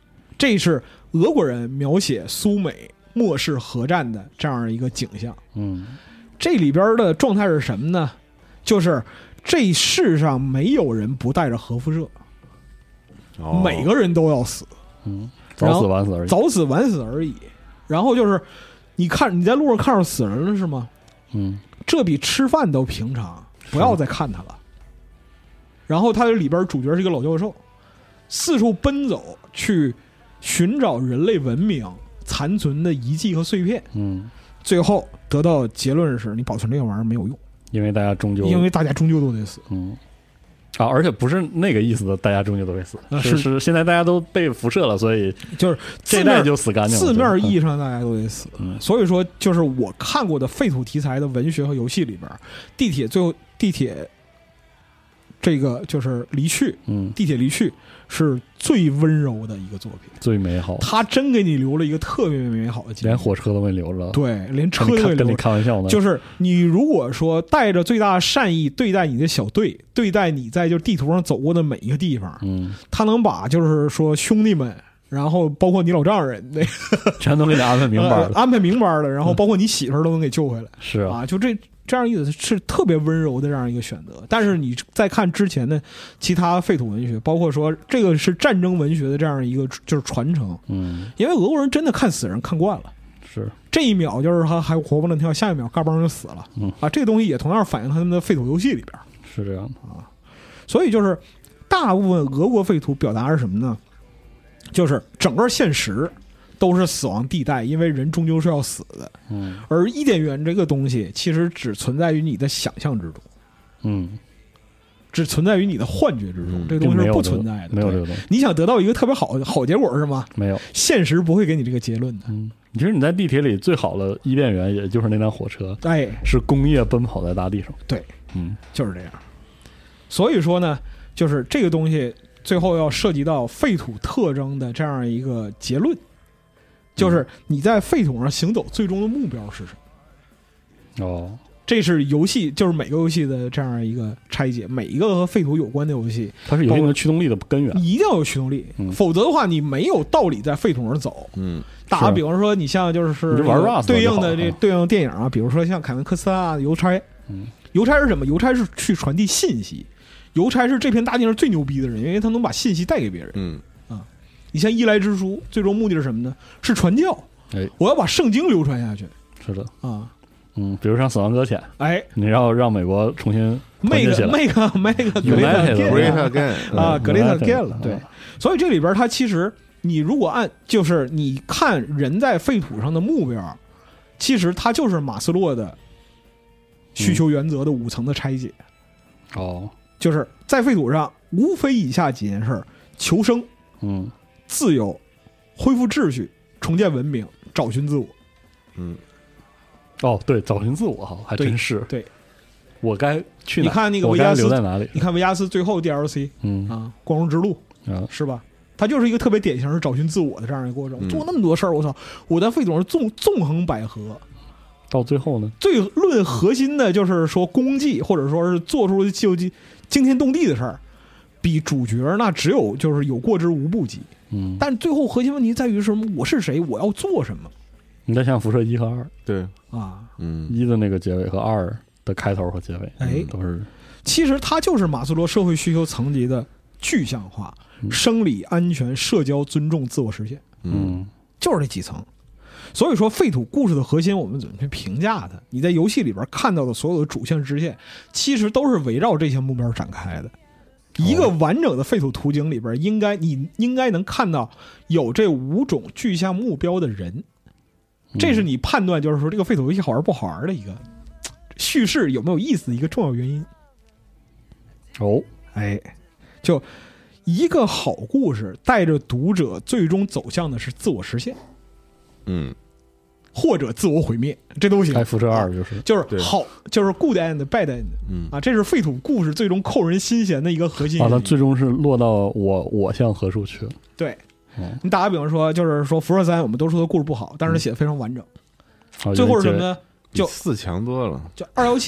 这是俄国人描写苏美末世核战的这样一个景象。 嗯， 这里边的状态是什么呢？就是这世上没有人不带着核辐射， 哦、 每个人都要死， 嗯，早死晚死而已， 早死晚死而已。然后就是你看你在路上看到死人了是吗？ 嗯， 这比吃饭都平常，不要再看他了。然后他里边主角是一个老教授，四处奔走去寻找人类文明残存的遗迹和碎片。 嗯， 最后得到结论是你保存这个玩意儿没有用， 因为大家终究因为大家终究都得死。 嗯，啊，而且不是那个意思的，大家终究都会死， 啊、 是是现在大家都被辐射了，所以就是这代就死干净了。 字面意义上大家都得死。 嗯， 所以说就是我看过的废土题材的文学和游戏里边，地铁最后地铁这个就是离去， 嗯， 地铁离去是最温柔的一个作品， 最美好。 他真给你留了一个特别美好的记忆， 连火车都没留着， 对，连车都没留着。 跟你开玩笑呢， 就是你如果说带着最大的善意对待你的小队，对待你在就是地图上走过的每一个地方， 嗯， 他能把就是说兄弟们，然后包括你老丈人那个全都给你安排明白了， 呃、安排明白了，然后包括你媳妇儿都能给救回来， 是啊， 啊就这。这样意思是特别温柔的这样一个选择，但是你再看之前的其他废土文学，包括说这个是战争文学的这样一个就是传承， 嗯， 因为俄国人真的看死人看惯了， 是这一秒就是他还活蹦乱跳，下一秒嘎嘣就死了， 嗯啊，这个东西也同样反映他们的废土游戏里边是这样的啊，所以就是大部分俄国废土表达是什么呢？就是整个现实都是死亡地带，因为人终究是要死的。 嗯， 而伊甸园这个东西其实只存在于你的想象之中， 嗯， 只存在于你的幻觉之中，嗯、这个东西是不存在的。 没有这个东西。 你想得到一个特别好的好结果是吗？ 没有， 现实不会给你这个结论的。 嗯，其实你在地铁里最好的伊甸园，也就是那辆火车， 哎， 是工业奔跑在大地上。 对， 嗯， 就是这样。所以说呢，就是这个东西最后要涉及到废土特征的这样一个结论。就是你在废土上行走最终的目标是什么？哦， 这是游戏，就是每个游戏的这样一个拆解，每一个和废土有关的游戏， 它是有一定的驱动力的根源， 你一定要有驱动力， 嗯、 否则的话，你没有道理在废土上走。 嗯， 打个比方说，你像就是玩 Rust 对应的这对应电影啊，比如说像凯文科斯拉邮差， 嗯， 邮差是什么？邮差是去传递信息，邮差是这片大地上最牛逼的人，因为他能把信息带给别人。 嗯。 你像伊莱之书，最终目的是什么呢？是传教。 哎， 我要把圣经流传下去。 是的啊， 嗯，比如像《死亡搁浅》， 哎， 你要让美国重新 make make make great again 啊 ，great again 了。对，所以这里边它其实你如果按就是你看人在废土上的目标，其实它就是马斯洛的需求原则的五层的拆解。 哦， 就是在废土上，无非以下几件事：求生。 嗯， 自由，恢复秩序，重建文明，找寻自我。 嗯， 哦，对，找寻自我哈，还真是。 对， 我该去哪？ 你看那个维加斯留在哪里？ 你看维加斯最后 D L C， 嗯啊，光荣之路啊， 是吧？它就是一个特别典型的找寻自我的这样一个过程。 嗯、 做那么多事儿，我操！我在废土上纵纵横捭阖， 到最后呢？ 最论核心的就是说功绩，或者说是做出就惊天动地的事儿。比主角那只有就是有过之无不及， 嗯， 但最后核心问题在于什么？我是谁？我要做什么？ 你在想辐射一和二， 对啊， 嗯，一的那个结尾和二的开头和结尾， 哎， 都是。 其实它就是马斯洛社会需求层级的具象化： 嗯、 生理、安全、社交、尊重、自我实现， 嗯， 就是这几层。所以说，废土故事的核心，我们怎么去评价它？你在游戏里边看到的所有的主线支线，其实都是围绕这些目标展开的。一个完整的废土图景里边，应该你应该能看到有这五种具象目标的人，这是你判断就是说这个废土游戏好玩不好玩的一个叙事有没有意思的一个重要原因。 哦， 哎，就一个好故事带着读者最终走向的是自我实现， 嗯， 或者自我毁灭，这都行。 开辐射二就是就是好，就是 good end bad end， 嗯啊，这是废土故事最终扣人心弦的一个核心。 啊，那最终是落到我我向何处去了？ 对， 嗯、 你打个比方说，就是说辐射三，我们都说它故事不好，但是它写的非常完整。 嗯、 最后是什么呢？就四强多了， 就二幺七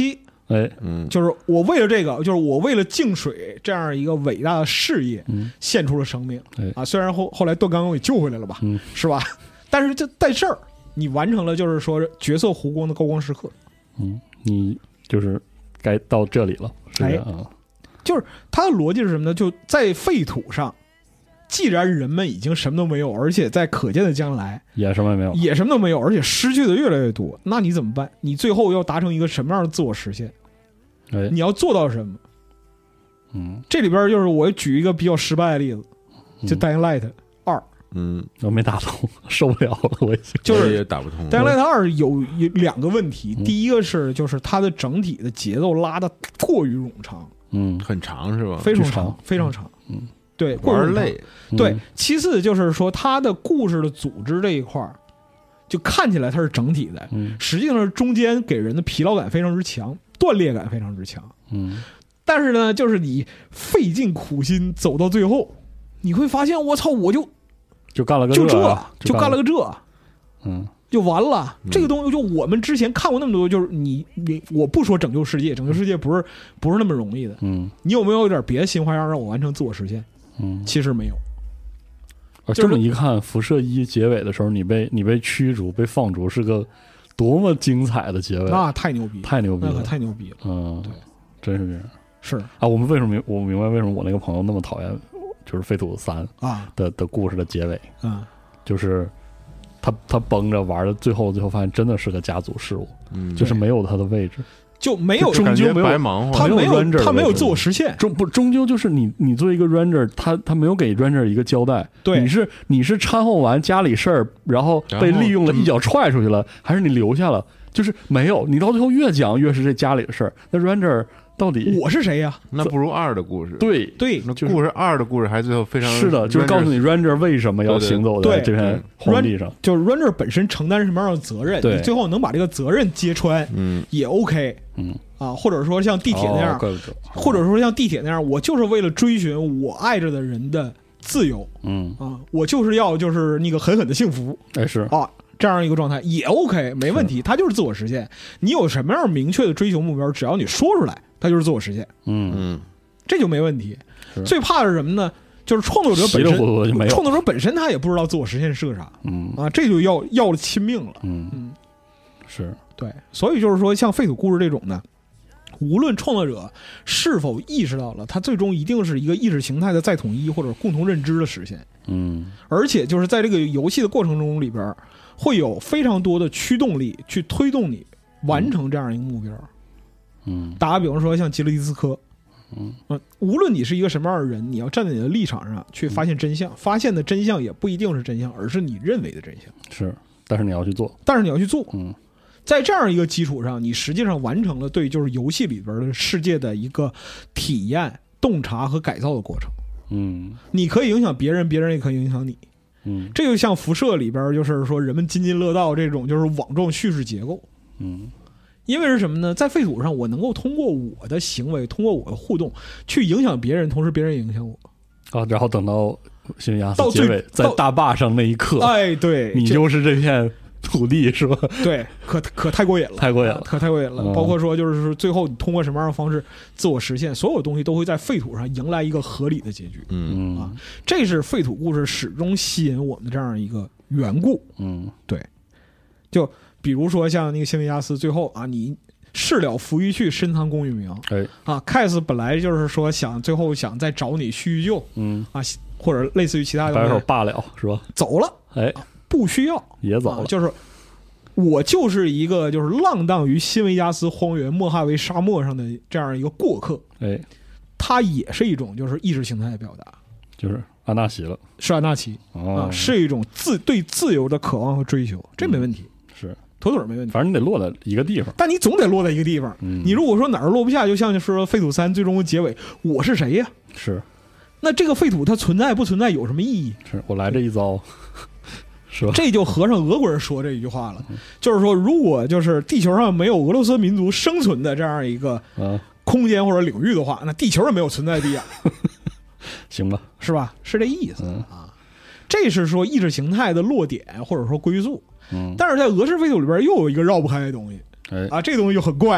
哎， 嗯，就是我为了这个，就是我为了净水这样一个伟大的事业， 嗯， 献出了生命， 哎、 啊，虽然后后来段刚给救回来了吧， 嗯， 是吧？但是这在这儿，你完成了就是说角色弧光的高光时刻， 嗯，你就是该到这里了，是这样啊。 哎就是它的逻辑是什么呢？就在废土上，既然人们已经什么都没有，而且在可见的将来也什么也没有， 也什么都没有，而且失去的越来越多，那你怎么办？你最后要达成一个什么样的自我实现？ 哎， 你要做到什么？ 嗯， 这里边就是我举一个比较失败的例子，就 Dying Light 二， 嗯， 我没打通，受不了了，我已经就是也打不通。 Dying Light 二有有两个问题，第一个是就是它的整体的节奏拉得过于冗长。 嗯， 很长是吧？ 非常长，非常长。 嗯， 对， 玩累。 对，其次就是说，它的故事的组织这一块儿，就看起来它是整体的， 嗯， 实际上是中间给人的疲劳感非常之强，断裂感非常之强。 嗯， 但是呢，就是你费尽苦心走到最后，你会发现，我操，我就就干了个就这， 就干了个这， 嗯。 就完了，这个东西就我们之前看过那么多，就是你你我不说拯救世界，拯救世界不是不是那么容易的。 嗯， 你有没有一点别的新花样让我完成自我实现？ 嗯， 其实没有。 啊，这么一看，辐射一结尾的时候，你被你被驱逐、被放逐，是个多么精彩的结尾！ 那太牛逼， 太牛逼了， 那可太牛逼了。 嗯， 对， 真是这样。 是啊，我们为什么我明白为什么我那个朋友那么讨厌，就是废土三啊的的故事的结尾， 嗯， 就是。他他绷着玩的，最后最后发现真的是个家族事务， 嗯， 就是没有他的位置， 就没有终究没有白忙活， 他没有他没有自我实现， 终不终究就是你你作为一个 ranger， 他他没有给 ranger 一个交代， 对， 你是你是掺和完家里事儿，然后被利用了一脚踹出去了，还是你留下了？就是没有，你到最后越讲越是这家里的事儿，那 ranger。到底我是谁呀、啊？ 那不如二的故事。 对对， 那故事二的故事还最后非常是的，就是告诉你 Ranger 为什么要行走在这片荒地上， 就是 Ranger 本身承担什么样的责任，你最后能把这个责任揭穿， 嗯， 也 OK， 嗯啊，或者说像地铁那样， 哦、 或者说像地铁那样，我就是为了追寻我爱着的人的自由， 嗯啊，我就是要就是那个狠狠的幸福， 哎是啊。这样一个状态也 OK， 没问题，它就是自我实现。你有什么样明确的追求目标，只要你说出来，它就是自我实现。 嗯嗯， 这就没问题。最怕的是什么呢？就是创作者本身，创作者本身他也不知道自我实现是个啥。 嗯啊，这就要要了亲命了。 嗯嗯，是对，所以就是说，像废土故事这种呢，无论创作者是否意识到了，它最终一定是一个意识形态的再统一或者共同认知的实现。 嗯， 而且就是在这个游戏的过程中里边。会有非常多的驱动力去推动你完成这样一个目标。 嗯， 打个比方说，像吉勒迪斯科， 嗯、 呃，无论你是一个什么样的人，你要站在你的立场上去发现真相，嗯、发现的真相也不一定是真相，而是你认为的真相。 是，但是你要去做， 但是你要去做。 嗯， 在这样一个基础上，你实际上完成了对就是游戏里边的世界的一个体验、洞察和改造的过程。 嗯， 你可以影响别人，别人也可以影响你。 嗯， 这就像辐射里边，就是说人们津津乐道这种就是网状叙事结构。 嗯， 因为是什么呢？在废土上，我能够通过我的行为，通过我的互动，去影响别人，同时别人也影响我。 啊，然后等到新亚斯结尾，在大坝上那一刻， 哎，对， 你就是这片土地是吧？ 对，可可太过瘾了， 太过瘾了， 可太过瘾了。 嗯、 包括说，就是说最后你通过什么样的方式自我实现，所有东西都会在废土上迎来一个合理的结局。 嗯啊，这是废土故事始终吸引我们的这样一个缘故。 嗯， 对。就比如说像那个辛维加斯最后啊，你事了拂于去，深藏功与名。 哎， 啊，凯斯本来就是说想最后想再找你叙叙旧， 嗯啊， 或者类似于其他的， 摆手罢了是吧？ 走了， 哎。 不需要也走了、 啊，就是我就是一个就是浪荡于新维加斯荒原莫哈维沙漠上的这样一个过客， 哎， 它也是一种就是意识形态的表达， 就是安纳奇了， 是安纳奇、 哦、 啊，是一种自对自由的渴望和追求，这没问题， 嗯、是妥妥没问题。 反正你得落在一个地方， 但你总得落在一个地方。 嗯、 你如果说哪儿落不下，就像说废土三最终的结尾，我是谁呀？ 是， 那这个废土它存在不存在有什么意义？ 是我来这一遭。是吧？ 这就合上俄国人说这一句话了，就是说，如果就是地球上没有俄罗斯民族生存的这样一个空间或者领域的话，那地球也没有存在地啊。 行吧， 是吧？是这意思、 嗯、 啊。这是说意识形态的落点或者说归宿。 嗯， 但是在俄式废土里边又有一个绕不开的东西， 哎啊，这东西就很怪了，它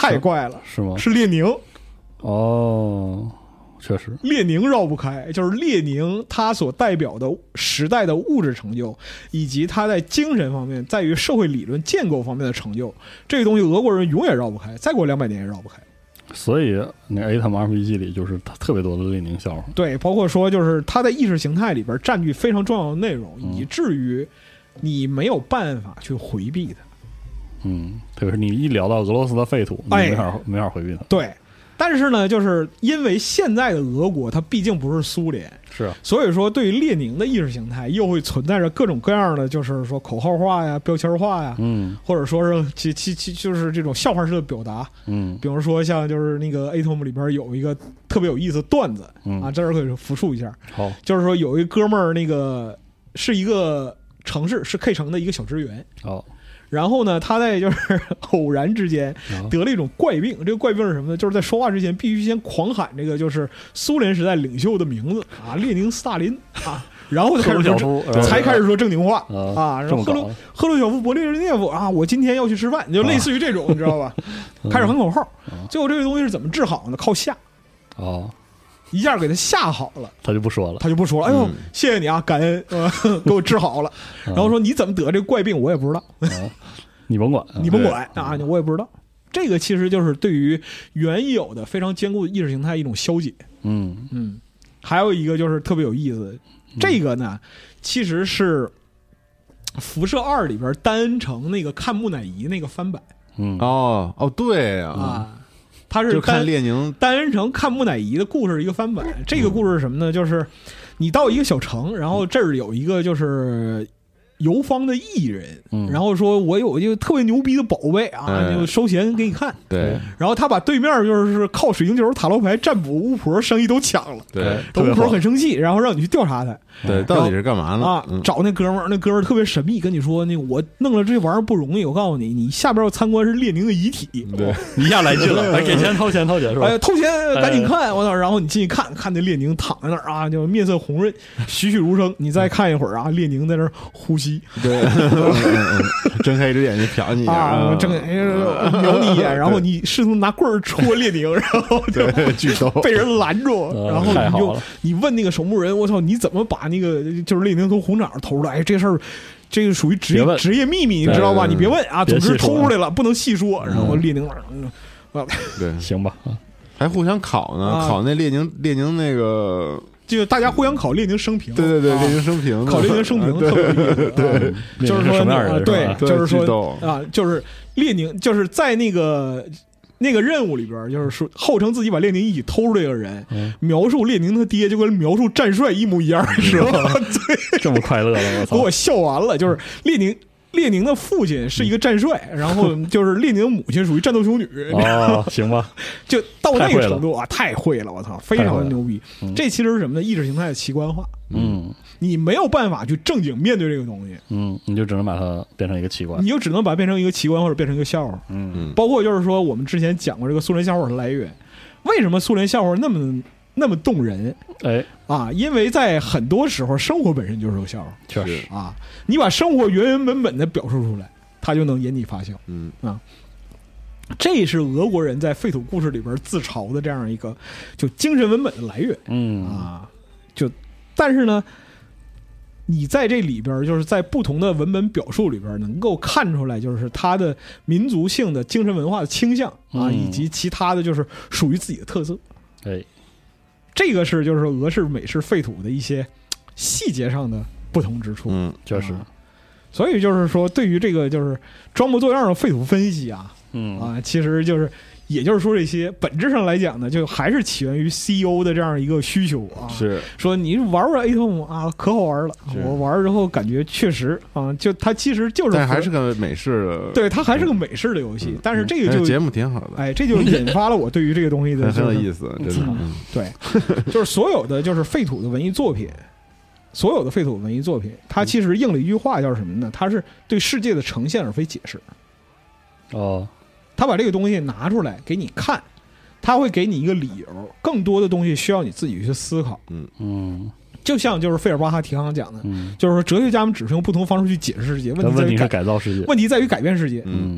太怪了， 是吗？ 是列宁。 哦，确实， 列宁绕不开，就是列宁他所代表的时代的物质成就，以及他在精神方面，在于社会理论建构方面的成就，这个东西俄国人永远绕不开，再过两百年也绕不开。 所以那 A T O M R P G 里就是他特别多的列宁笑话， 对，包括说就是他在意识形态里边占据非常重要的内容， 嗯、 以至于你没有办法去回避它。 嗯，特别是你一聊到俄罗斯的废土，你没法、哎、没法回避它。 对。但是呢，就是因为现在的俄国它毕竟不是苏联， 是、啊， 所以说对于列宁的意识形态又会存在着各种各样的，就是说口号化呀、标签化呀， 嗯， 或者说是其其其就是这种笑话式的表达， 嗯， 比如说像就是那个 A T O M 里边有一个特别有意思的段子， 嗯、 啊，这儿可以复述一下， 好， 就是说有一哥们儿，那个是一个城市是 K 城的一个小职员， 好。 然后呢，他在就是偶然之间得了一种怪病，这个怪病是什么呢？就是在说话之前必须先狂喊这个就是苏联时代领袖的名字啊，列宁、斯大林啊，然后才开始说才开始说正经话啊。然后赫鲁赫鲁晓夫、勃列日涅夫啊，我今天要去吃饭，就类似于这种，你知道吧？开始喊口号，最后这个东西是怎么治好呢？靠吓哦。 一下给他吓好了， 他就不说了， 他就不说了。哎呦，嗯、谢谢你啊，感恩，呃，给我治好了。然后说你怎么得这个怪病，我也不知道， 啊、你甭管， 你甭管啊，我也不知道。这个其实就是对于原有的非常坚固的意识形态一种消解。 嗯嗯，还有一个就是特别有意思，这个呢，其实是辐射二里边丹恩城那个看木乃伊那个翻版。 嗯哦哦，对啊。 啊他是就看列宁丹恩城看木乃伊的故事一个翻版。这个故事是什么呢？就是你到一个小城，然后这儿有一个就是游方的艺人， 嗯、 然后说我有一个特别牛逼的宝贝啊， 哎、 就收钱给你看。 对， 然后他把对面就是靠水晶球、塔罗牌、占卜、巫婆生意都抢了。 对， 巫婆很生气，然后让你去调查他。 对，到底是干嘛呢？ 啊，找那哥们儿，那哥们儿特别神秘，跟你说，那我弄了这玩意儿不容易，我告诉你，你下边要参观是列宁的遗体。 对， 一下来劲了，给钱掏钱掏钱是吧？ 哎，掏钱赶紧看，我操！然后你进去看看那列宁躺在那儿啊，就面色红润，栩栩如生。你再看一会儿啊，列宁在那儿呼吸， 对，睁开一只眼睛瞟你一下啊，睁眼瞄你一眼，然后你试图拿棍儿戳列宁，然后就剧透被人拦住，然后你就你问那个守墓人，我操，你怎么把那个就是列宁从红场上偷出来？哎，这事儿。这个属于职业职业秘密，你知道吧？你别问啊，总之偷出来了，不能细说。然后列宁， 嗯，对，行吧， 还互相考呢，考那列宁列宁那个， 就大家互相考列宁生平。 对对对，列宁生平， 考列宁生平特别有意思。 对， 就是说，对，就是说啊，就是列宁，就是在那个。那个任务里边，就是说号称自己把列宁一起偷出来的人， 嗯、 描述列宁他爹就跟描述战帅一模一样，是吧？对， 这么快乐了，我操！ 给我笑完了。就是列宁，列宁的父亲是一个战帅，然后就是列宁的母亲属于战斗修女。 哦，行吧， 就到那个程度啊，太会了，我操，非常的牛逼。 嗯、 这其实是什么呢？意识形态的奇观化。 嗯。 你没有办法去正经面对这个东西， 嗯，你就只能把它变成一个奇观， 你就只能把它变成一个奇观或者变成一个笑话， 嗯， 包括就是说我们之前讲过这个苏联笑话的来源，为什么苏联笑话那么那么动人？ 哎啊，因为在很多时候生活本身就是个笑话， 确实啊，你把生活原原本本的表述出来，它就能引你发笑， 嗯啊，这是俄国人在废土故事里边自嘲的这样一个就精神文本的来源， 嗯啊，就但是呢。你在这里边，就是在不同的文本表述里边，能够看出来，就是它的民族性的精神文化的倾向啊， 嗯、 以及其他的就是属于自己的特色。 哎， 这个是就是俄式、美式废土的一些细节上的不同之处。 嗯，确实。 啊、所以就是说，对于这个就是装模作样的废土分析啊， 嗯啊，其实就是。也就是说，这些本质上来讲呢，就还是起源于 C E O 的这样一个需求啊。 是说你玩玩 A T O M 啊，可好玩了。我玩之后感觉确实啊，就它其实就是， 但还是个美式的， 对，它还是个美式的游戏。嗯、但是这个就节目挺好的， 哎，这就引发了我对于这个东西的、就是、 很有意思，真的。 嗯、对，就是所有的就是废土的文艺作品，所有的废土文艺作品，它其实应了一句话叫什么呢？它是对世界的呈现而非解释。 哦。 他把这个东西拿出来给你看，他会给你一个理由，更多的东西需要你自己去思考。 嗯嗯， 就像就是费尔巴哈提纲讲的， 嗯， 就是说哲学家们只是用不同方式去解释世界，问题在于是改造世界， 问题在于改变世界。 嗯，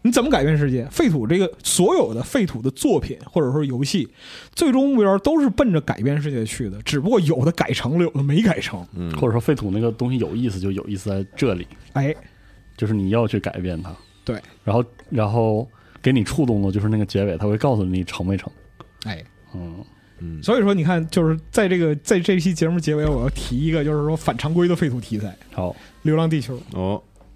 你怎么改变世界？废土这个所有的废土的作品或者说游戏，最终目标都是奔着改变世界去的，只不过有的改成了，有的没改成。 嗯，或者说废土那个东西有意思，就有意思在这里。 哎， 就是你要去改变它。 对， 然后然后给你触动的就是那个结尾，他会告诉你成没成。 哎， 嗯嗯。所以说，你看，就是在这个在这期节目结尾，我要提一个，就是说反常规的废土题材。 好，《 流浪地球》 哦，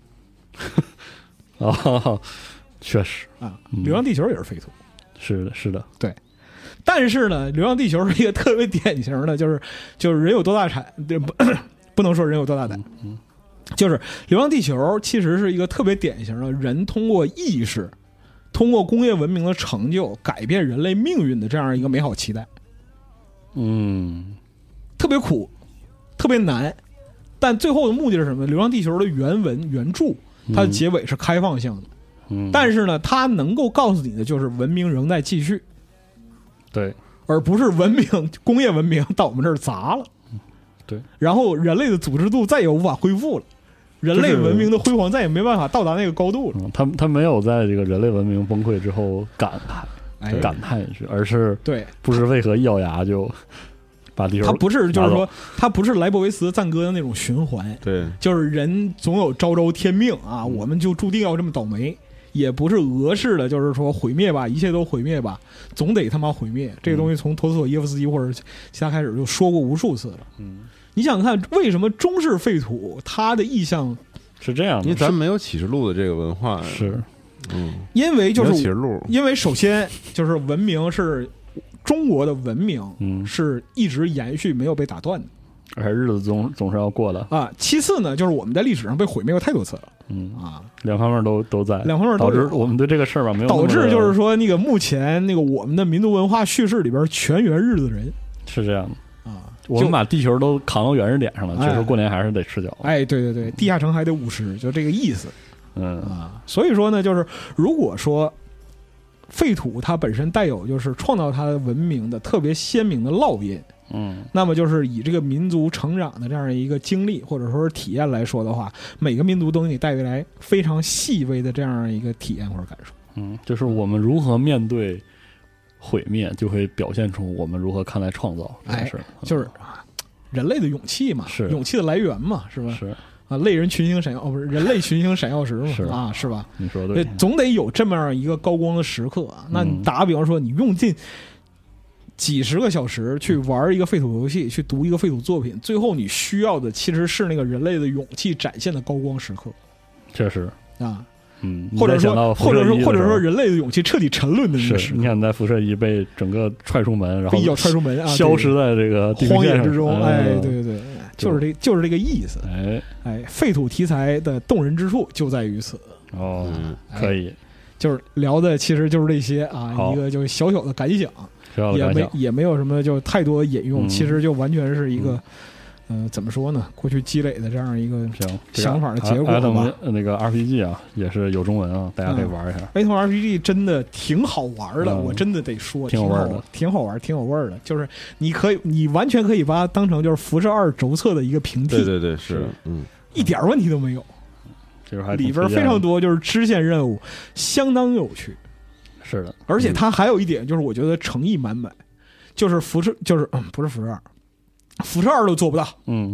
哦。确实啊，流浪地球也是废土， 是的，是的， 对。但是呢，流浪地球是一个特别典型的，就是就是人有多大产，不不能说人有多大胆， 嗯， 就是流浪地球其实是一个特别典型的人通过意识，通过工业文明的成就改变人类命运的这样一个美好期待。 嗯， 特别苦，特别难，但最后的目的是什么？流浪地球的原文原著，它的结尾是开放性的。 嗯， 但是呢，它能够告诉你的就是文明仍在继续， 对， 而不是文明工业文明到我们这儿砸了， 对， 然后人类的组织度再也无法恢复了，人类文明的辉煌再也没办法到达那个高度了。 嗯、他他没有在这个人类文明崩溃之后感慨、 哎、 感叹一句，而是对， 不知为何一咬牙就把地球， 他不是就是说，他不是莱博维茨赞歌的那种循环， 对， 就是人总有昭昭天命啊， 嗯、 我们就注定要这么倒霉。也不是俄式的，就是说毁灭吧，一切都毁灭吧，总得他妈毁灭。这个东西从陀思妥耶夫斯基或者其他开始就说过无数次了。 嗯， 你想看为什么中式废土它的意象是这样的？ 因为咱们没有启示录的这个文化， 是， 嗯， 因为就是启示录， 因为首先就是文明是中国的文明， 嗯， 是一直延续没有被打断的。 而且日子总总是要过的啊。其次呢，就是我们在历史上被毁灭过太多次了， 嗯啊， 两方面都都在， 两方面导致我们对这个事儿吧没有导致就是说那个目前那个我们的民族文化叙事里边全员日的人是这样的啊， 我们把地球都扛到原始点上了， 哎、 其实过年还是得吃饺子。 哎，对对对，地下城还得舞狮，就这个意思， 嗯啊，所以说呢，就是如果说废土它本身带有就是创造它文明的特别鲜明的烙印。 嗯， 那么就是以这个民族成长的这样一个经历或者说是体验来说的话，每个民族都给你带来非常细微的这样一个体验或者感受。 嗯，就是我们如何面对毁灭，就会表现出我们如何看待创造这件事。 哎，就是人类的勇气嘛， 是勇气的来源嘛，是吧？ 是啊，类人群星闪耀，哦，不是人类群星闪耀时嘛， 是啊，是吧？ 你说对， 总得有这么样一个高光的时刻啊。那你打个比方说，你用尽几十个小时去玩一个废土游戏，去读一个废土作品，最后你需要的其实是那个人类的勇气展现的高光时刻。 确实啊， 嗯， 或者说，或者说，或者说，人类的勇气彻底沉沦的那个时刻。 你看，在辐射一被整个踹出门，然后被一脚踹出门啊， 消失在这个荒野之中。 哎， 对对对，就是这，就是这个意思。 哎哎，废土题材的动人之处就在于此。 哦，可以， 就是聊的其实就是这些啊，一个就小小的感想。也没也没有什么就太多引用， 嗯、 其实就完全是一个，嗯、呃，怎么说呢？过去积累的这样一个想法的结果吧。 那个 R P G 啊，也是有中文啊，大家可以玩一下。 A 头 R P G 真的挺好玩的， 嗯、 我真的得说， 挺有味的， 挺好玩，挺有味儿的。就是你可以，你完全可以把它当成就是辐射二轴测的一个平替。 对对对，是，嗯， 一点问题都没有。 就是还里边非常多就是支线任务，相当有趣。 是的， 而且它还有一点就是，我觉得诚意满满。就是辐射，就是嗯，不是辐射二，辐射二都做不到。 嗯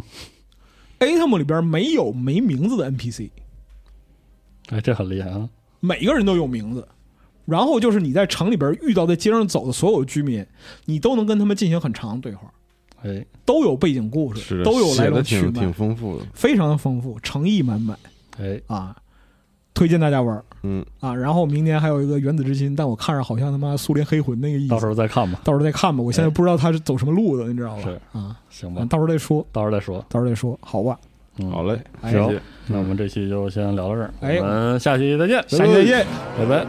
，A T O M 里边没有没名字的 N P C， 哎，这很厉害啊！ 每个人都有名字，然后就是你在城里边遇到在街上走的所有居民，你都能跟他们进行很长的对话。 哎， 都有背景故事，都有来龙去脉， 挺挺丰富的， 非常的丰富，诚意满满。 哎啊。推荐大家玩， 嗯啊，然后明年还有一个原子之心，但我看着好像他妈苏联黑魂那个意思， 到时候再看吧， 到时候再看吧，我现在不知道他是走什么路的，你知道吧？ 是啊， 行吧， 到时候再说， 到时候再说， 到时候再说，好吧？ 嗯， 好嘞， 行，那我们这期就先聊到这儿， 哎， 我们下期再见， 下期再见， 拜拜。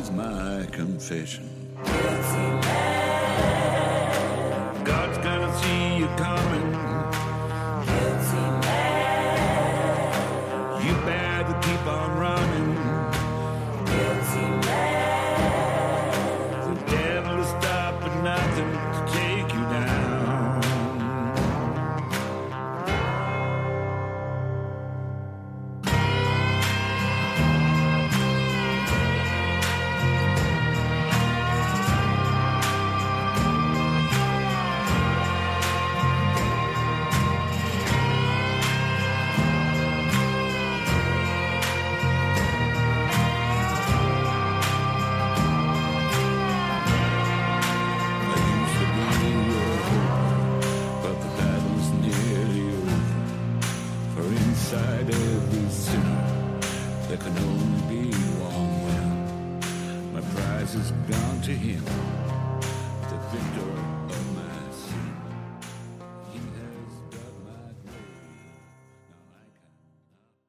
Keep on running. Guilty man. The devil is stopping nothing to take you down. inside every sinner. There can only be one winner. My prize is gone to him.